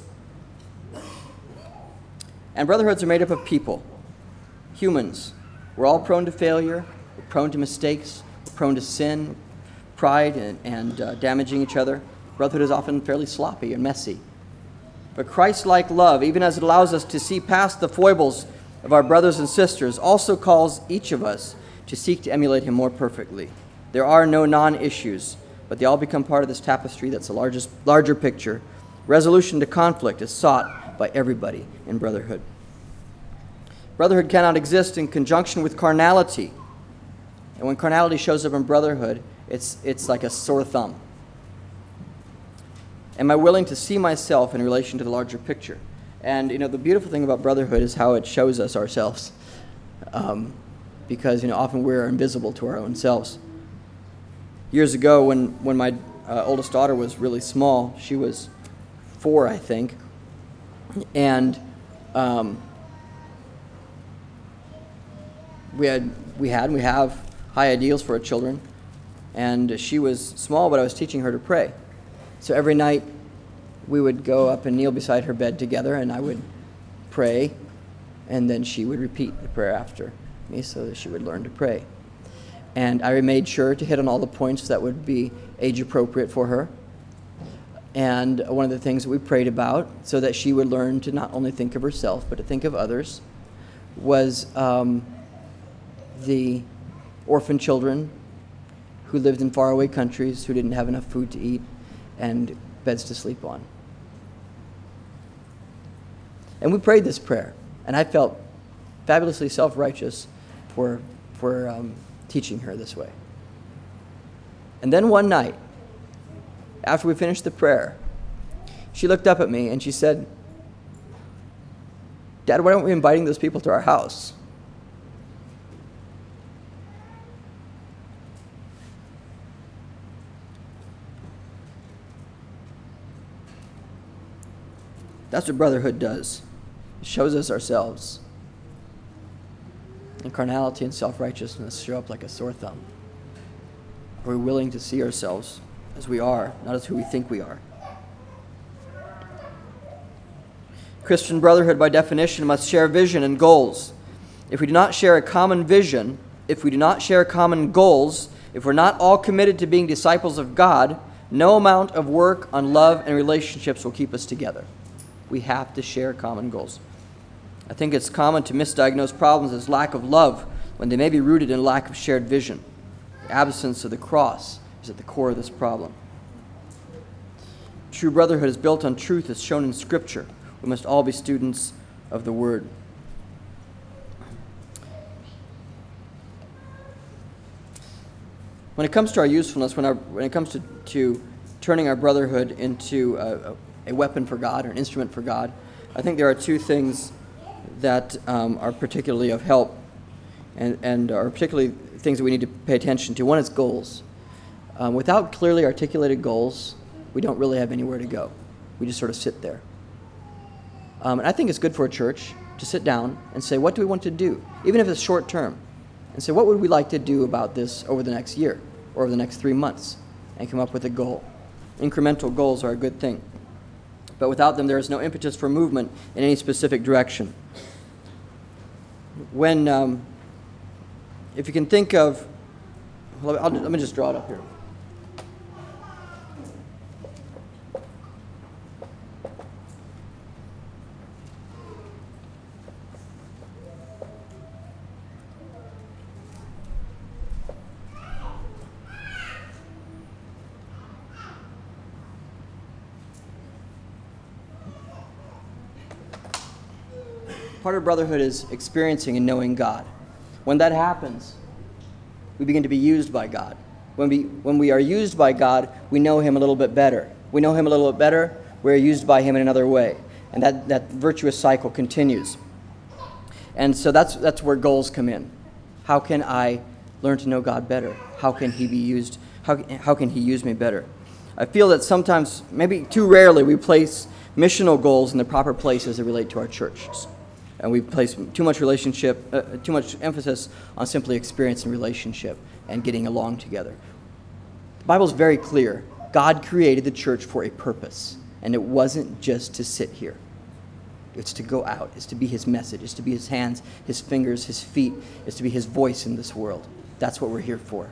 And brotherhoods are made up of people, humans. We're all prone to failure, we're prone to mistakes, we're prone to sin, pride, and, and uh, damaging each other. Brotherhood is often fairly sloppy and messy. But Christ-like love, even as it allows us to see past the foibles of our brothers and sisters, also calls each of us to seek to emulate Him more perfectly. There are no non-issues, but they all become part of this tapestry that's the largest, larger picture. Resolution to conflict is sought by everybody in brotherhood. Brotherhood cannot exist in conjunction with carnality. And when carnality shows up in brotherhood, it's, it's like a sore thumb. Am I willing to see myself in relation to the larger picture? And, you know, the beautiful thing about brotherhood is how it shows us ourselves. Um, because, you know, often we're invisible to our own selves. Years ago, when, when my uh, oldest daughter was really small, she was four, I think, and um, we had we had and we have high ideals for our children, and she was small, but I was teaching her to pray. So every night we would go up and kneel beside her bed together, and I would pray, and then she would repeat the prayer after me so that she would learn to pray. And I made sure to hit on all the points that would be age appropriate for her. And one of the things that we prayed about, so that she would learn to not only think of herself, but to think of others, was um, the orphan children who lived in faraway countries, who didn't have enough food to eat and beds to sleep on. And we prayed this prayer, and I felt fabulously self-righteous for, for um, teaching her this way. And then one night, after we finished the prayer, she looked up at me and she said, "Dad, why aren't we inviting those people to our house?" That's what brotherhood does. It shows us ourselves. And carnality and self-righteousness show up like a sore thumb. Are we willing to see ourselves as we are, not as who we think we are? Christian brotherhood, by definition, must share vision and goals. If we do not share a common vision, if we do not share common goals, if we're not all committed to being disciples of God, no amount of work on love and relationships will keep us together. We have to share common goals. I think it's common to misdiagnose problems as lack of love when they may be rooted in lack of shared vision. The absence of the cross is at the core of this problem. True brotherhood is built on truth as shown in Scripture. We must all be students of the Word. When it comes to our usefulness, when, our, when it comes to, to turning our brotherhood into a, a a weapon for God or an instrument for God, I think there are two things that um, are particularly of help and, and are particularly things that we need to pay attention to. One is goals. Um, without clearly articulated goals, we don't really have anywhere to go. We just sort of sit there. Um, and I think it's good for a church to sit down and say, what do we want to do? Even if it's short term. And say, what would we like to do about this over the next year or over the next three months? And come up with a goal. Incremental goals are a good thing. But without them, there is no impetus for movement in any specific direction. When, um, if you can think of, well, I'll, let me just draw it up here. Part of brotherhood is experiencing and knowing God. When that happens, we begin to be used by God. When we, when we are used by God, we know Him a little bit better. We know Him a little bit better, we're used by Him in another way. And that, that virtuous cycle continues. And so that's, that's where goals come in. How can I learn to know God better? How can He be used? How, how can He use me better? I feel that sometimes, maybe too rarely, we place missional goals in the proper place as they relate to our churches. And we place too much relationship, uh, too much emphasis on simply experience and relationship and getting along together. The Bible is very clear. God created the church for a purpose, and it wasn't just to sit here. It's to go out. It's to be His message. It's to be His hands, His fingers, His feet. It's to be His voice in this world. That's what we're here for.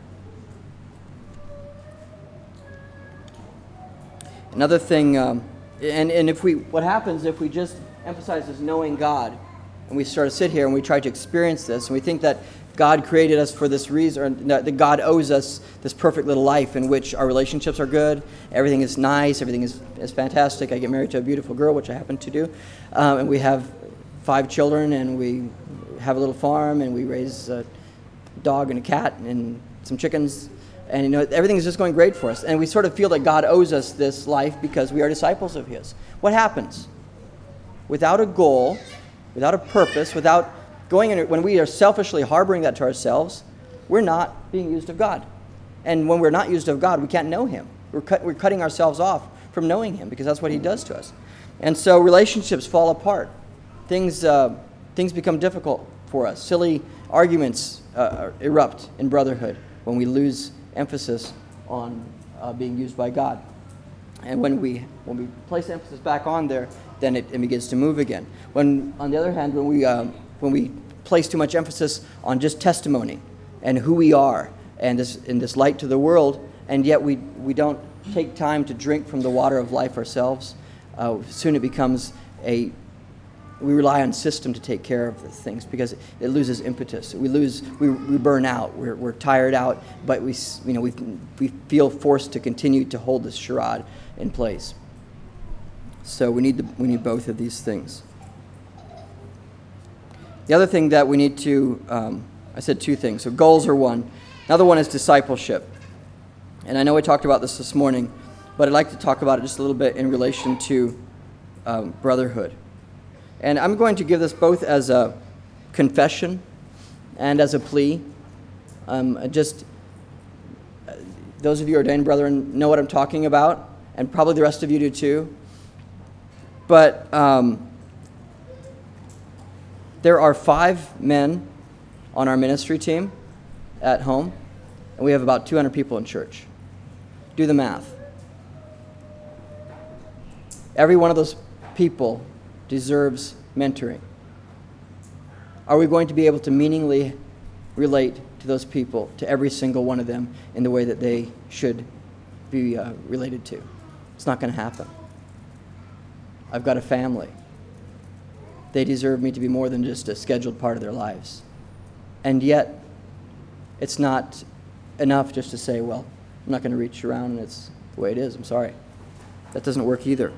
Another thing, um, and, and if we, what happens if we just emphasize this knowing God, and we sort of sit here and we try to experience this, and we think that God created us for this reason, or that God owes us this perfect little life in which our relationships are good, everything is nice, everything is, is fantastic. I get married to a beautiful girl, which I happen to do, um, and we have five children, and we have a little farm, and we raise a dog and a cat and some chickens, and you know everything is just going great for us. And we sort of feel that God owes us this life because we are disciples of His. What happens? Without a goal, without a purpose, without going in, when we are selfishly harboring that to ourselves, we're not being used of God. And when we're not used of God, we can't know Him. We're, cut, we're cutting ourselves off from knowing Him because that's what He does to us. And so relationships fall apart. Things, uh, things become difficult for us. Silly arguments uh, erupt in brotherhood when we lose emphasis on uh, being used by God. And when we when we place emphasis back on there, then it, it begins to move again. When, on the other hand, when we um, when we place too much emphasis on just testimony and who we are and this in this light to the world, and yet we we don't take time to drink from the water of life ourselves, uh, soon it becomes a we rely on system to take care of the things because it, it loses impetus. We lose, we, we burn out. We're, we're tired out, but we, you know, we we feel forced to continue to hold this charade in place. So we need the, we need both of these things. The other thing that we need to, um, I said two things. So goals are one. Another one is discipleship. And I know we talked about this this morning, but I'd like to talk about it just a little bit in relation to um, brotherhood. And I'm going to give this both as a confession and as a plea. Um, just uh, those of you ordained brethren know what I'm talking about, and probably the rest of you do too. But um, there are five men on our ministry team at home, and we have about two hundred people in church. Do the math. Every one of those people deserves mentoring. Are we going to be able to meaningfully relate to those people, to every single one of them, in the way that they should be uh, related to? It's not going to happen. I've got a family. They deserve me to be more than just a scheduled part of their lives. And yet, it's not enough just to say, well, I'm not going to reach around and it's the way it is. I'm sorry. That doesn't work either.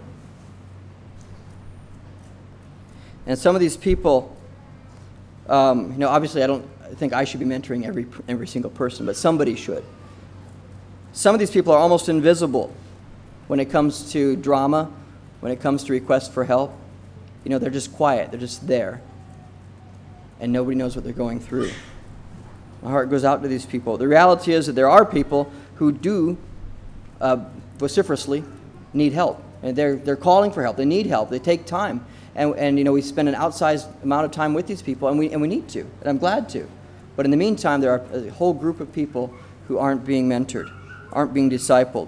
And some of these people, um, you know, obviously I don't think I should be mentoring every every single person, but somebody should. Some of these people are almost invisible when it comes to drama, when it comes to requests for help. You know, they're just quiet. They're just there. And nobody knows what they're going through. My heart goes out to these people. The reality is that there are people who do uh, vociferously need help. And they're they're calling for help. They need help. They take time. And, and you know, we spend an outsized amount of time with these people, and we and we need to, and I'm glad to. But in the meantime, there are a whole group of people who aren't being mentored, aren't being discipled.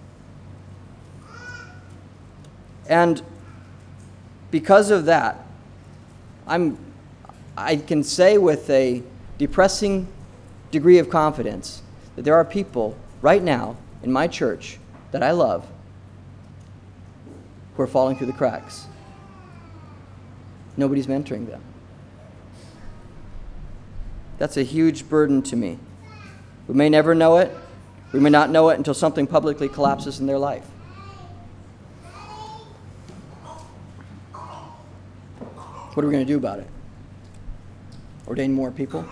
And because of that, I'm I can say with a depressing degree of confidence that there are people right now in my church that I love who are falling through the cracks. Nobody's mentoring them. That's a huge burden to me. We may never know it. We may not know it until something publicly collapses in their life. What are we going to do about it? Ordain more people?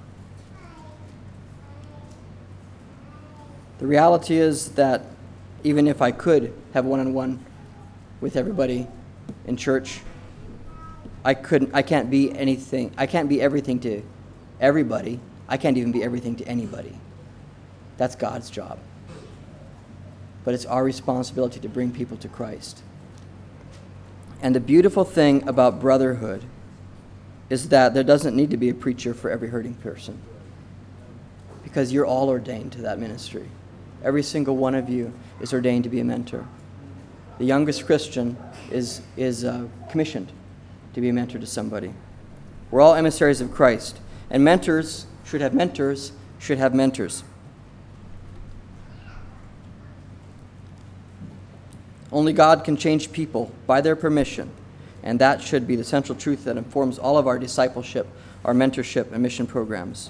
The reality is that even if I could have one-on-one with everybody in church, I couldn't. I can't be anything. I can't be everything to everybody. I can't even be everything to anybody. That's God's job. But it's our responsibility to bring people to Christ. And the beautiful thing about brotherhood is that there doesn't need to be a preacher for every hurting person, because you're all ordained to that ministry. Every single one of you is ordained to be a mentor. The youngest Christian is is uh, commissioned to be a mentor to somebody. We're all emissaries of Christ, and mentors should have mentors, should have mentors. Only God can change people by their permission, and that should be the central truth that informs all of our discipleship, our mentorship, and mission programs.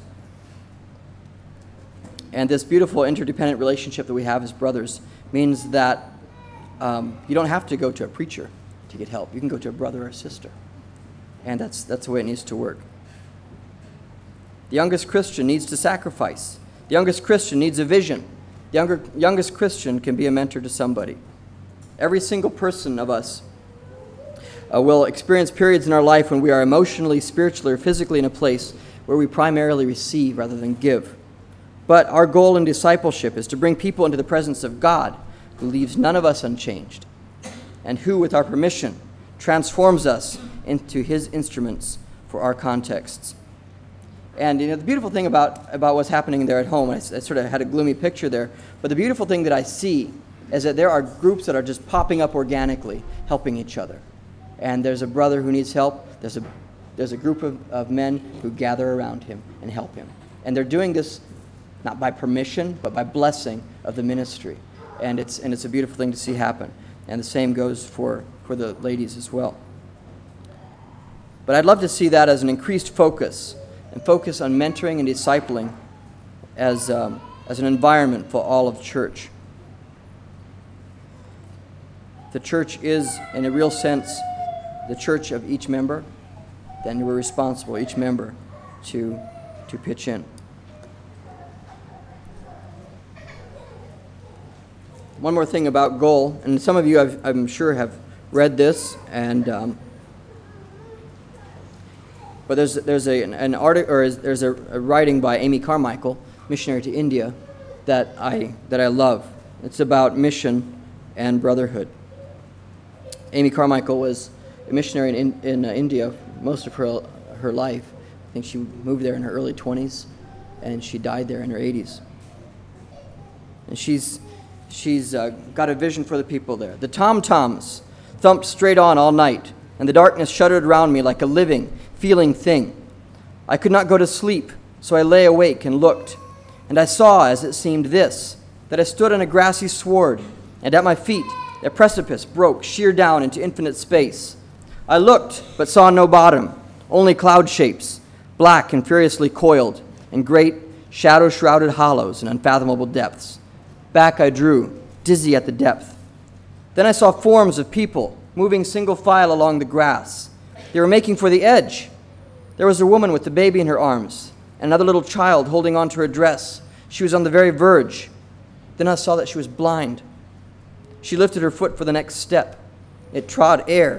And this beautiful interdependent relationship that we have as brothers means that um, you don't have to go to a preacher to get help. You can go to a brother or sister. And that's that's the way it needs to work. The youngest Christian needs to sacrifice. The youngest Christian needs a vision. The younger, youngest Christian can be a mentor to somebody. Every single person of us uh, will experience periods in our life when we are emotionally, spiritually, or physically in a place where we primarily receive rather than give. But our goal in discipleship is to bring people into the presence of God, who leaves none of us unchanged, and who, with our permission, transforms us into his instruments for our contexts. And you know, the beautiful thing about, about what's happening there at home, I, I sort of had a gloomy picture there, but the beautiful thing that I see is that there are groups that are just popping up organically, helping each other. And there's a brother who needs help. There's a, there's a group of, of men who gather around him and help him. And they're doing this not by permission, but by blessing of the ministry. And it's, and it's a beautiful thing to see happen. And the same goes for, for the ladies as well. But I'd love to see that as an increased focus, and focus on mentoring and discipling as, um, as an environment for all of church. The church is, in a real sense, the church of each member. then we're responsible, each member, to, to pitch in. One more thing about goal, and some of you I've, I'm sure have read this, and um, but there's there's a, an article or is, there's a, a writing by Amy Carmichael, missionary to India, that I that I love. It's about mission and brotherhood. Amy Carmichael was a missionary in in uh, India most of her her life. I think she moved there in her early twenties, and she died there in her eighties. And she's she's uh, got a vision for the people there. The tom-toms thumped straight on all night, and the darkness shuddered around me like a living, feeling thing. I could not go to sleep, so I lay awake and looked, and I saw, as it seemed, this, that I stood on a grassy sward, and at my feet a precipice broke sheer down into infinite space. I looked, but saw no bottom, only cloud shapes, black and furiously coiled, and great, shadow-shrouded hollows and unfathomable depths. Back I drew, dizzy at the depth. Then I saw forms of people moving single file along the grass. They were making for the edge. There was a woman with the baby in her arms, and another little child holding onto her dress. She was on the very verge. Then I saw that she was blind. She lifted her foot for the next step. It trod air.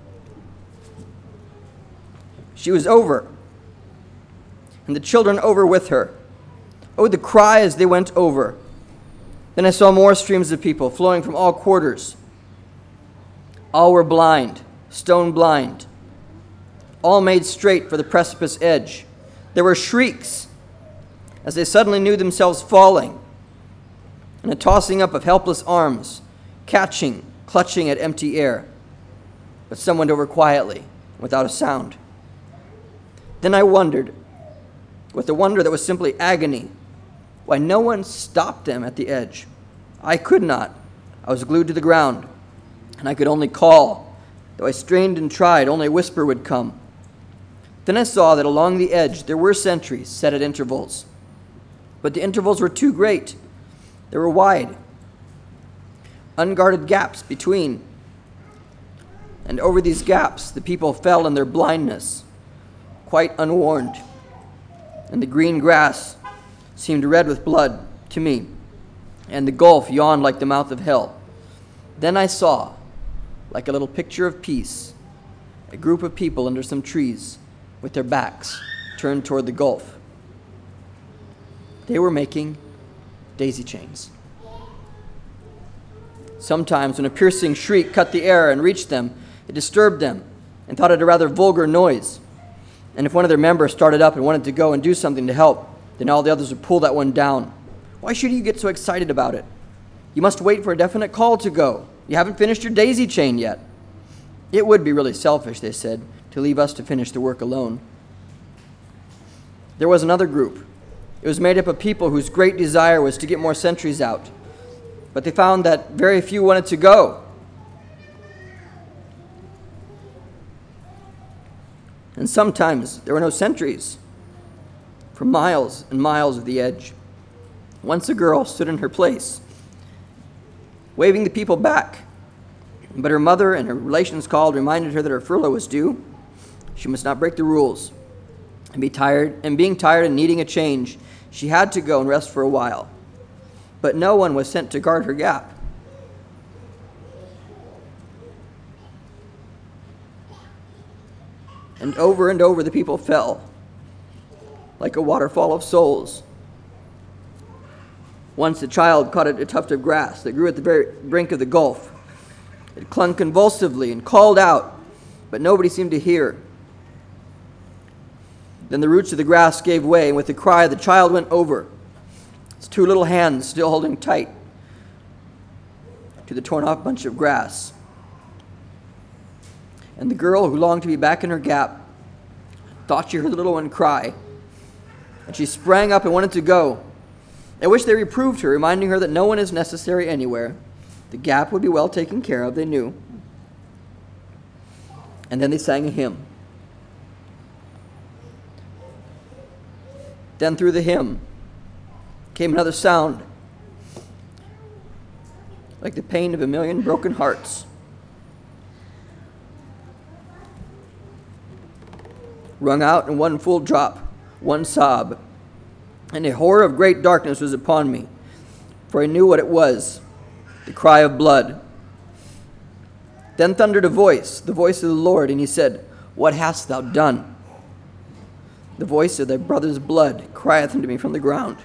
She was over, and the children over with her. Oh, the cry as they went over. Then I saw more streams of people flowing from all quarters. All were blind, stone blind. All made straight for the precipice edge. There were shrieks as they suddenly knew themselves falling, and a tossing up of helpless arms, catching, clutching at empty air. But some went over quietly, without a sound. Then I wondered, with a wonder that was simply agony, why no one stopped them at the edge. I could not. I was glued to the ground, and I could only call. Though I strained and tried, only a whisper would come. Then I saw that along the edge there were sentries set at intervals. But the intervals were too great. They were wide. Unguarded gaps between. And over these gaps the people fell in their blindness, quite unwarned. And the green grass seemed red with blood to me, and the gulf yawned like the mouth of hell. Then I saw, like a little picture of peace, a group of people under some trees with their backs turned toward the gulf. They were making daisy chains. Sometimes when a piercing shriek cut the air and reached them, it disturbed them and thought it a rather vulgar noise. And if one of their members started up and wanted to go and do something to help, then all the others would pull that one down. Why should you get so excited about it? You must wait for a definite call to go. You haven't finished your daisy chain yet. It would be really selfish, they said, to leave us to finish the work alone. There was another group. It was made up of people whose great desire was to get more sentries out. But they found that very few wanted to go. And sometimes there were no sentries for miles and miles of the edge. Once a girl stood in her place, waving the people back, but her mother and her relations called reminded her that her furlough was due. She must not break the rules and be tired, and being tired and needing a change, she had to go and rest for a while. But no one was sent to guard her gap. And over and over the people fell, like a waterfall of souls. Once a child caught at a tuft of grass that grew at the very brink of the gulf. It clung convulsively and called out, but nobody seemed to hear. Then the roots of the grass gave way, and with a cry the child went over, its two little hands still holding tight to the torn-off bunch of grass. And the girl, who longed to be back in her gap, thought she heard the little one cry, and she sprang up and wanted to go. I wish they reproved her, reminding her that no one is necessary anywhere. The gap would be well taken care of, they knew. And then they sang a hymn. Then through the hymn came another sound, like the pain of a million broken hearts. wrung out in one full drop, one sob. And a horror of great darkness was upon me, for I knew what it was, the cry of blood. Then thundered a voice, the voice of the Lord, and he said, What hast thou done? The voice of thy brother's blood crieth unto me from the ground.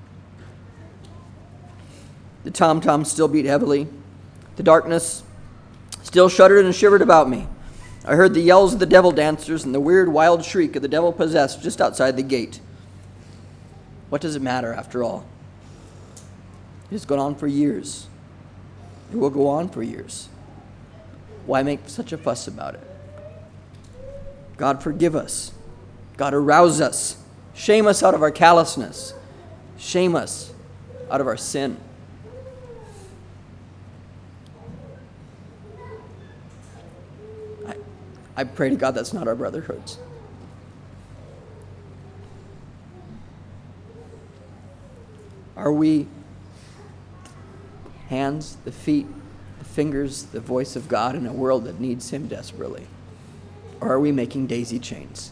The tom-tom still beat heavily. The darkness still shuddered and shivered about me. I heard the yells of the devil dancers and the weird wild shriek of the devil possessed just outside the gate. What does it matter after all? It has gone on for years. It will go on for years. Why make such a fuss about it? God, forgive us. God, arouse us. Shame us out of our callousness. Shame us out of our sin. I, I pray to God that's not our brotherhoods. Are we hands, the feet, the fingers, the voice of God in a world that needs him desperately? Or are we making daisy chains?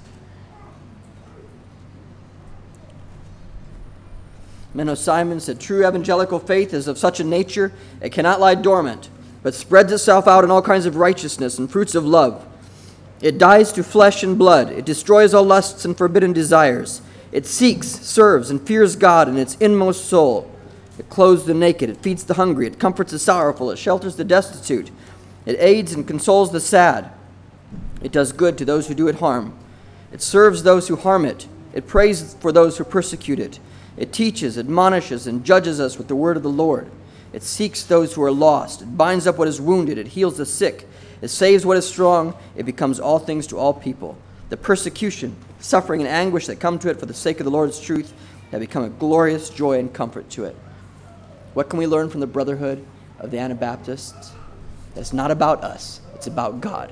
Menno Simon said, True evangelical faith is of such a nature it cannot lie dormant, but spreads itself out in all kinds of righteousness and fruits of love. It dies to flesh and blood. It destroys all lusts and forbidden desires. It seeks, serves, and fears God in its inmost soul. It clothes the naked. It feeds the hungry. It comforts the sorrowful. It shelters the destitute. It aids and consoles the sad. It does good to those who do it harm. It serves those who harm it. It prays for those who persecute it. It teaches, admonishes, and judges us with the word of the Lord. It seeks those who are lost. It binds up what is wounded. It heals the sick. It saves what is strong. It becomes all things to all people. The persecution, suffering, and anguish that come to it for the sake of the Lord's truth have become a glorious joy and comfort to it. What can we learn from the brotherhood of the Anabaptists? It's not about us. It's about God.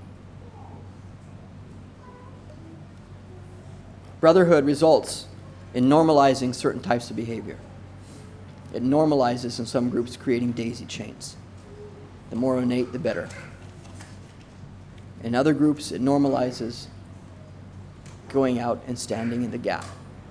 Brotherhood results in normalizing certain types of behavior. It normalizes in some groups creating daisy chains. The more innate, the better. In other groups, it normalizes going out and standing in the gap.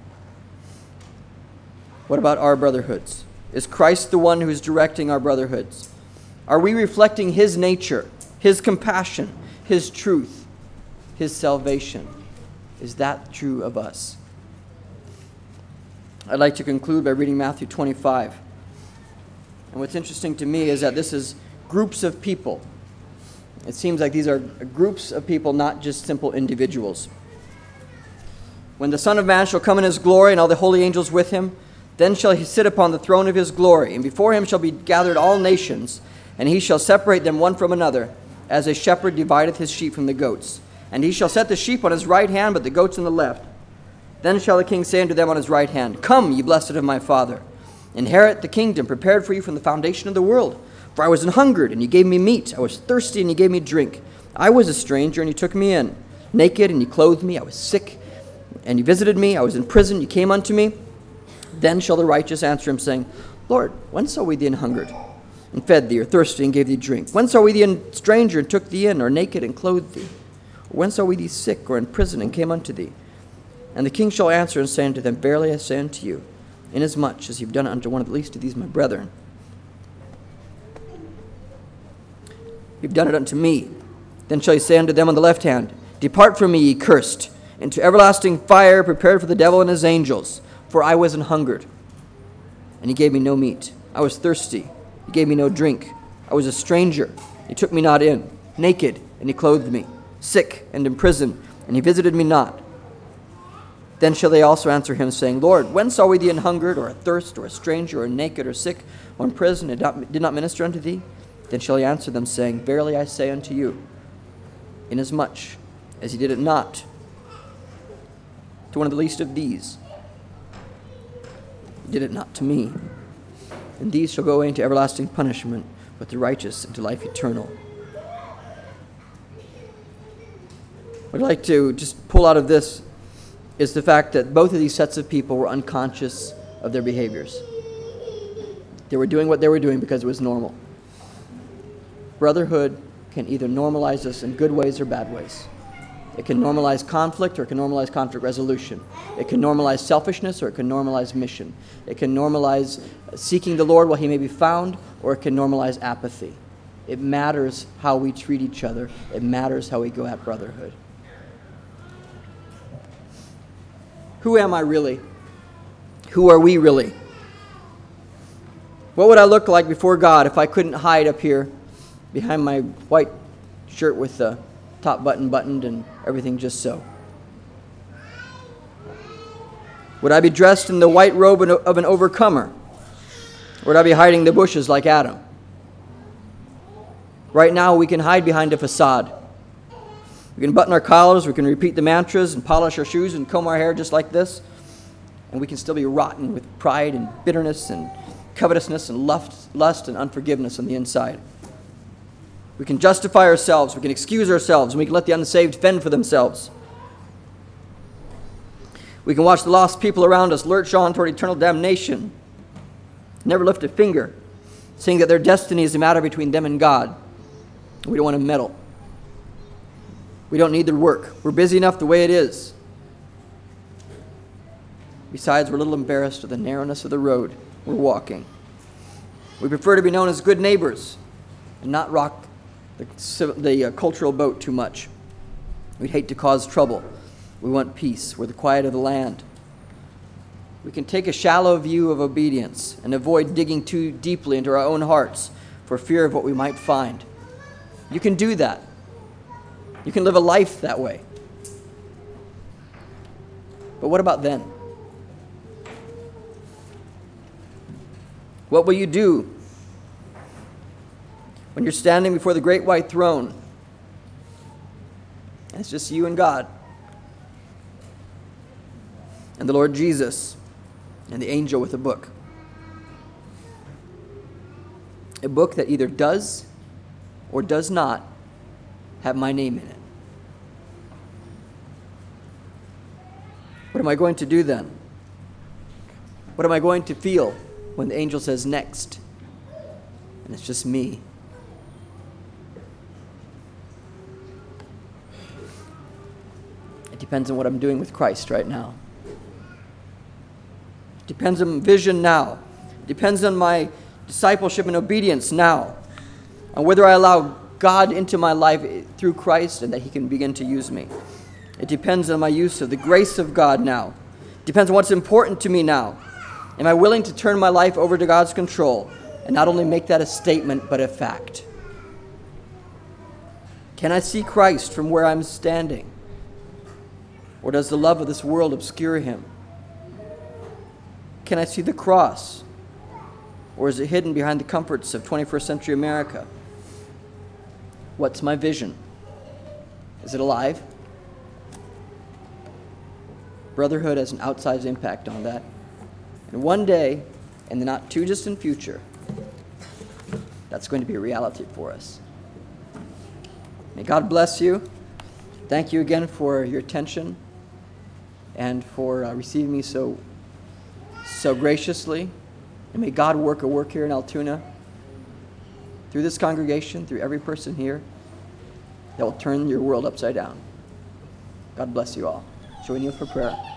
What about our brotherhoods? Is Christ the one who is directing our brotherhoods? Are we reflecting his nature, his compassion, his truth, his salvation? Is that true of us? I'd like to conclude by reading Matthew twenty-five. And what's interesting to me is that this is groups of people. It seems like these are groups of people, not just simple individuals. When the Son of Man shall come in his glory and all the holy angels with him, then shall he sit upon the throne of his glory, and before him shall be gathered all nations, and he shall separate them one from another, as a shepherd divideth his sheep from the goats. And he shall set the sheep on his right hand, but the goats on the left. Then shall the king say unto them on his right hand, Come, ye blessed of my Father, inherit the kingdom prepared for you from the foundation of the world. For I was an hungered, and ye gave me meat. I was thirsty, and ye gave me drink. I was a stranger, and ye took me in. Naked, and ye clothed me. I was sick, and ye visited me. I was in prison, ye came unto me. Then shall the righteous answer him, saying, Lord, when saw we thee an hungered, and fed thee, or thirsty, and gave thee drink? When saw we thee a stranger, and took thee in, or naked, and clothed thee? Or when saw we thee sick, or in prison, and came unto thee? And the king shall answer and say unto them, Verily I say unto you, inasmuch as you've done it unto one of the least of these my brethren, you've done it unto me. Then shall he say unto them on the left hand, Depart from me, ye cursed, into everlasting fire prepared for the devil and his angels. For I was an hungered, and he gave me no meat. I was thirsty, he gave me no drink. I was a stranger, he took me not in. Naked, and he clothed me. Sick, and in prison, and he visited me not. Then shall they also answer him, saying, Lord, when saw we thee an hungered, or athirst, or a stranger, or naked, or sick, or in prison, and did not, did not minister unto thee? Then shall he answer them, saying, Verily I say unto you, inasmuch as he did it not to one of the least of these, he did it not to me. And these shall go into everlasting punishment, but the righteous into life eternal. What I'd like to just pull out of this is the fact that both of these sets of people were unconscious of their behaviors. They were doing what they were doing because it was normal. Brotherhood can either normalize us in good ways or bad ways. It can normalize conflict, or it can normalize conflict resolution. It can normalize selfishness, or it can normalize mission. It can normalize seeking the Lord while he may be found, or it can normalize apathy. It matters how we treat each other. It matters how we go at brotherhood. Who am I really? Who are we really? What would I look like before God if I couldn't hide up here behind my white shirt with the top button buttoned and everything just so? Would I be dressed in the white robe of an overcomer? Or would I be hiding the bushes like Adam? Right now we can hide behind a facade. We can button our collars, we can repeat the mantras and polish our shoes and comb our hair just like this. And we can still be rotten with pride and bitterness and covetousness and lust, lust and unforgiveness on the inside. We can justify ourselves, we can excuse ourselves, and we can let the unsaved fend for themselves. We can watch the lost people around us lurch on toward eternal damnation, never lift a finger, saying that their destiny is a matter between them and God. We don't want to meddle. We don't need their work. We're busy enough the way it is. Besides, we're a little embarrassed of the narrowness of the road we're walking. We prefer to be known as good neighbors and not rock the, the uh, cultural boat too much. We'd hate to cause trouble. We want peace. We're the quiet of the land. We can take a shallow view of obedience and avoid digging too deeply into our own hearts for fear of what we might find. You can do that. You can live a life that way. But what about then? What will you do when you're standing before the great white throne and it's just you and God and the Lord Jesus and the angel with a book? A book that either does or does not have my name in it. What am I going to do then? What am I going to feel when the angel says next and it's just me? It depends on what I'm doing with Christ right now. It depends on vision now. It depends on my discipleship and obedience now. On whether I allow God into my life through Christ and that he can begin to use me. It depends on my use of the grace of God now. It depends on what's important to me now. Am I willing to turn my life over to God's control and not only make that a statement but a fact? Can I see Christ from where I'm standing? Or does the love of this world obscure him? Can I see the cross? Or is it hidden behind the comforts of twenty-first century America? What's my vision? Is it alive? Brotherhood has an outsized impact on that. And one day, in the not too distant future, that's going to be a reality for us. May God bless you. Thank you again for your attention and for uh, receiving me so, so graciously. And may God work a work here in Altoona, through this congregation, through every person here, that will turn your world upside down. God bless you all. Shall we kneel for prayer?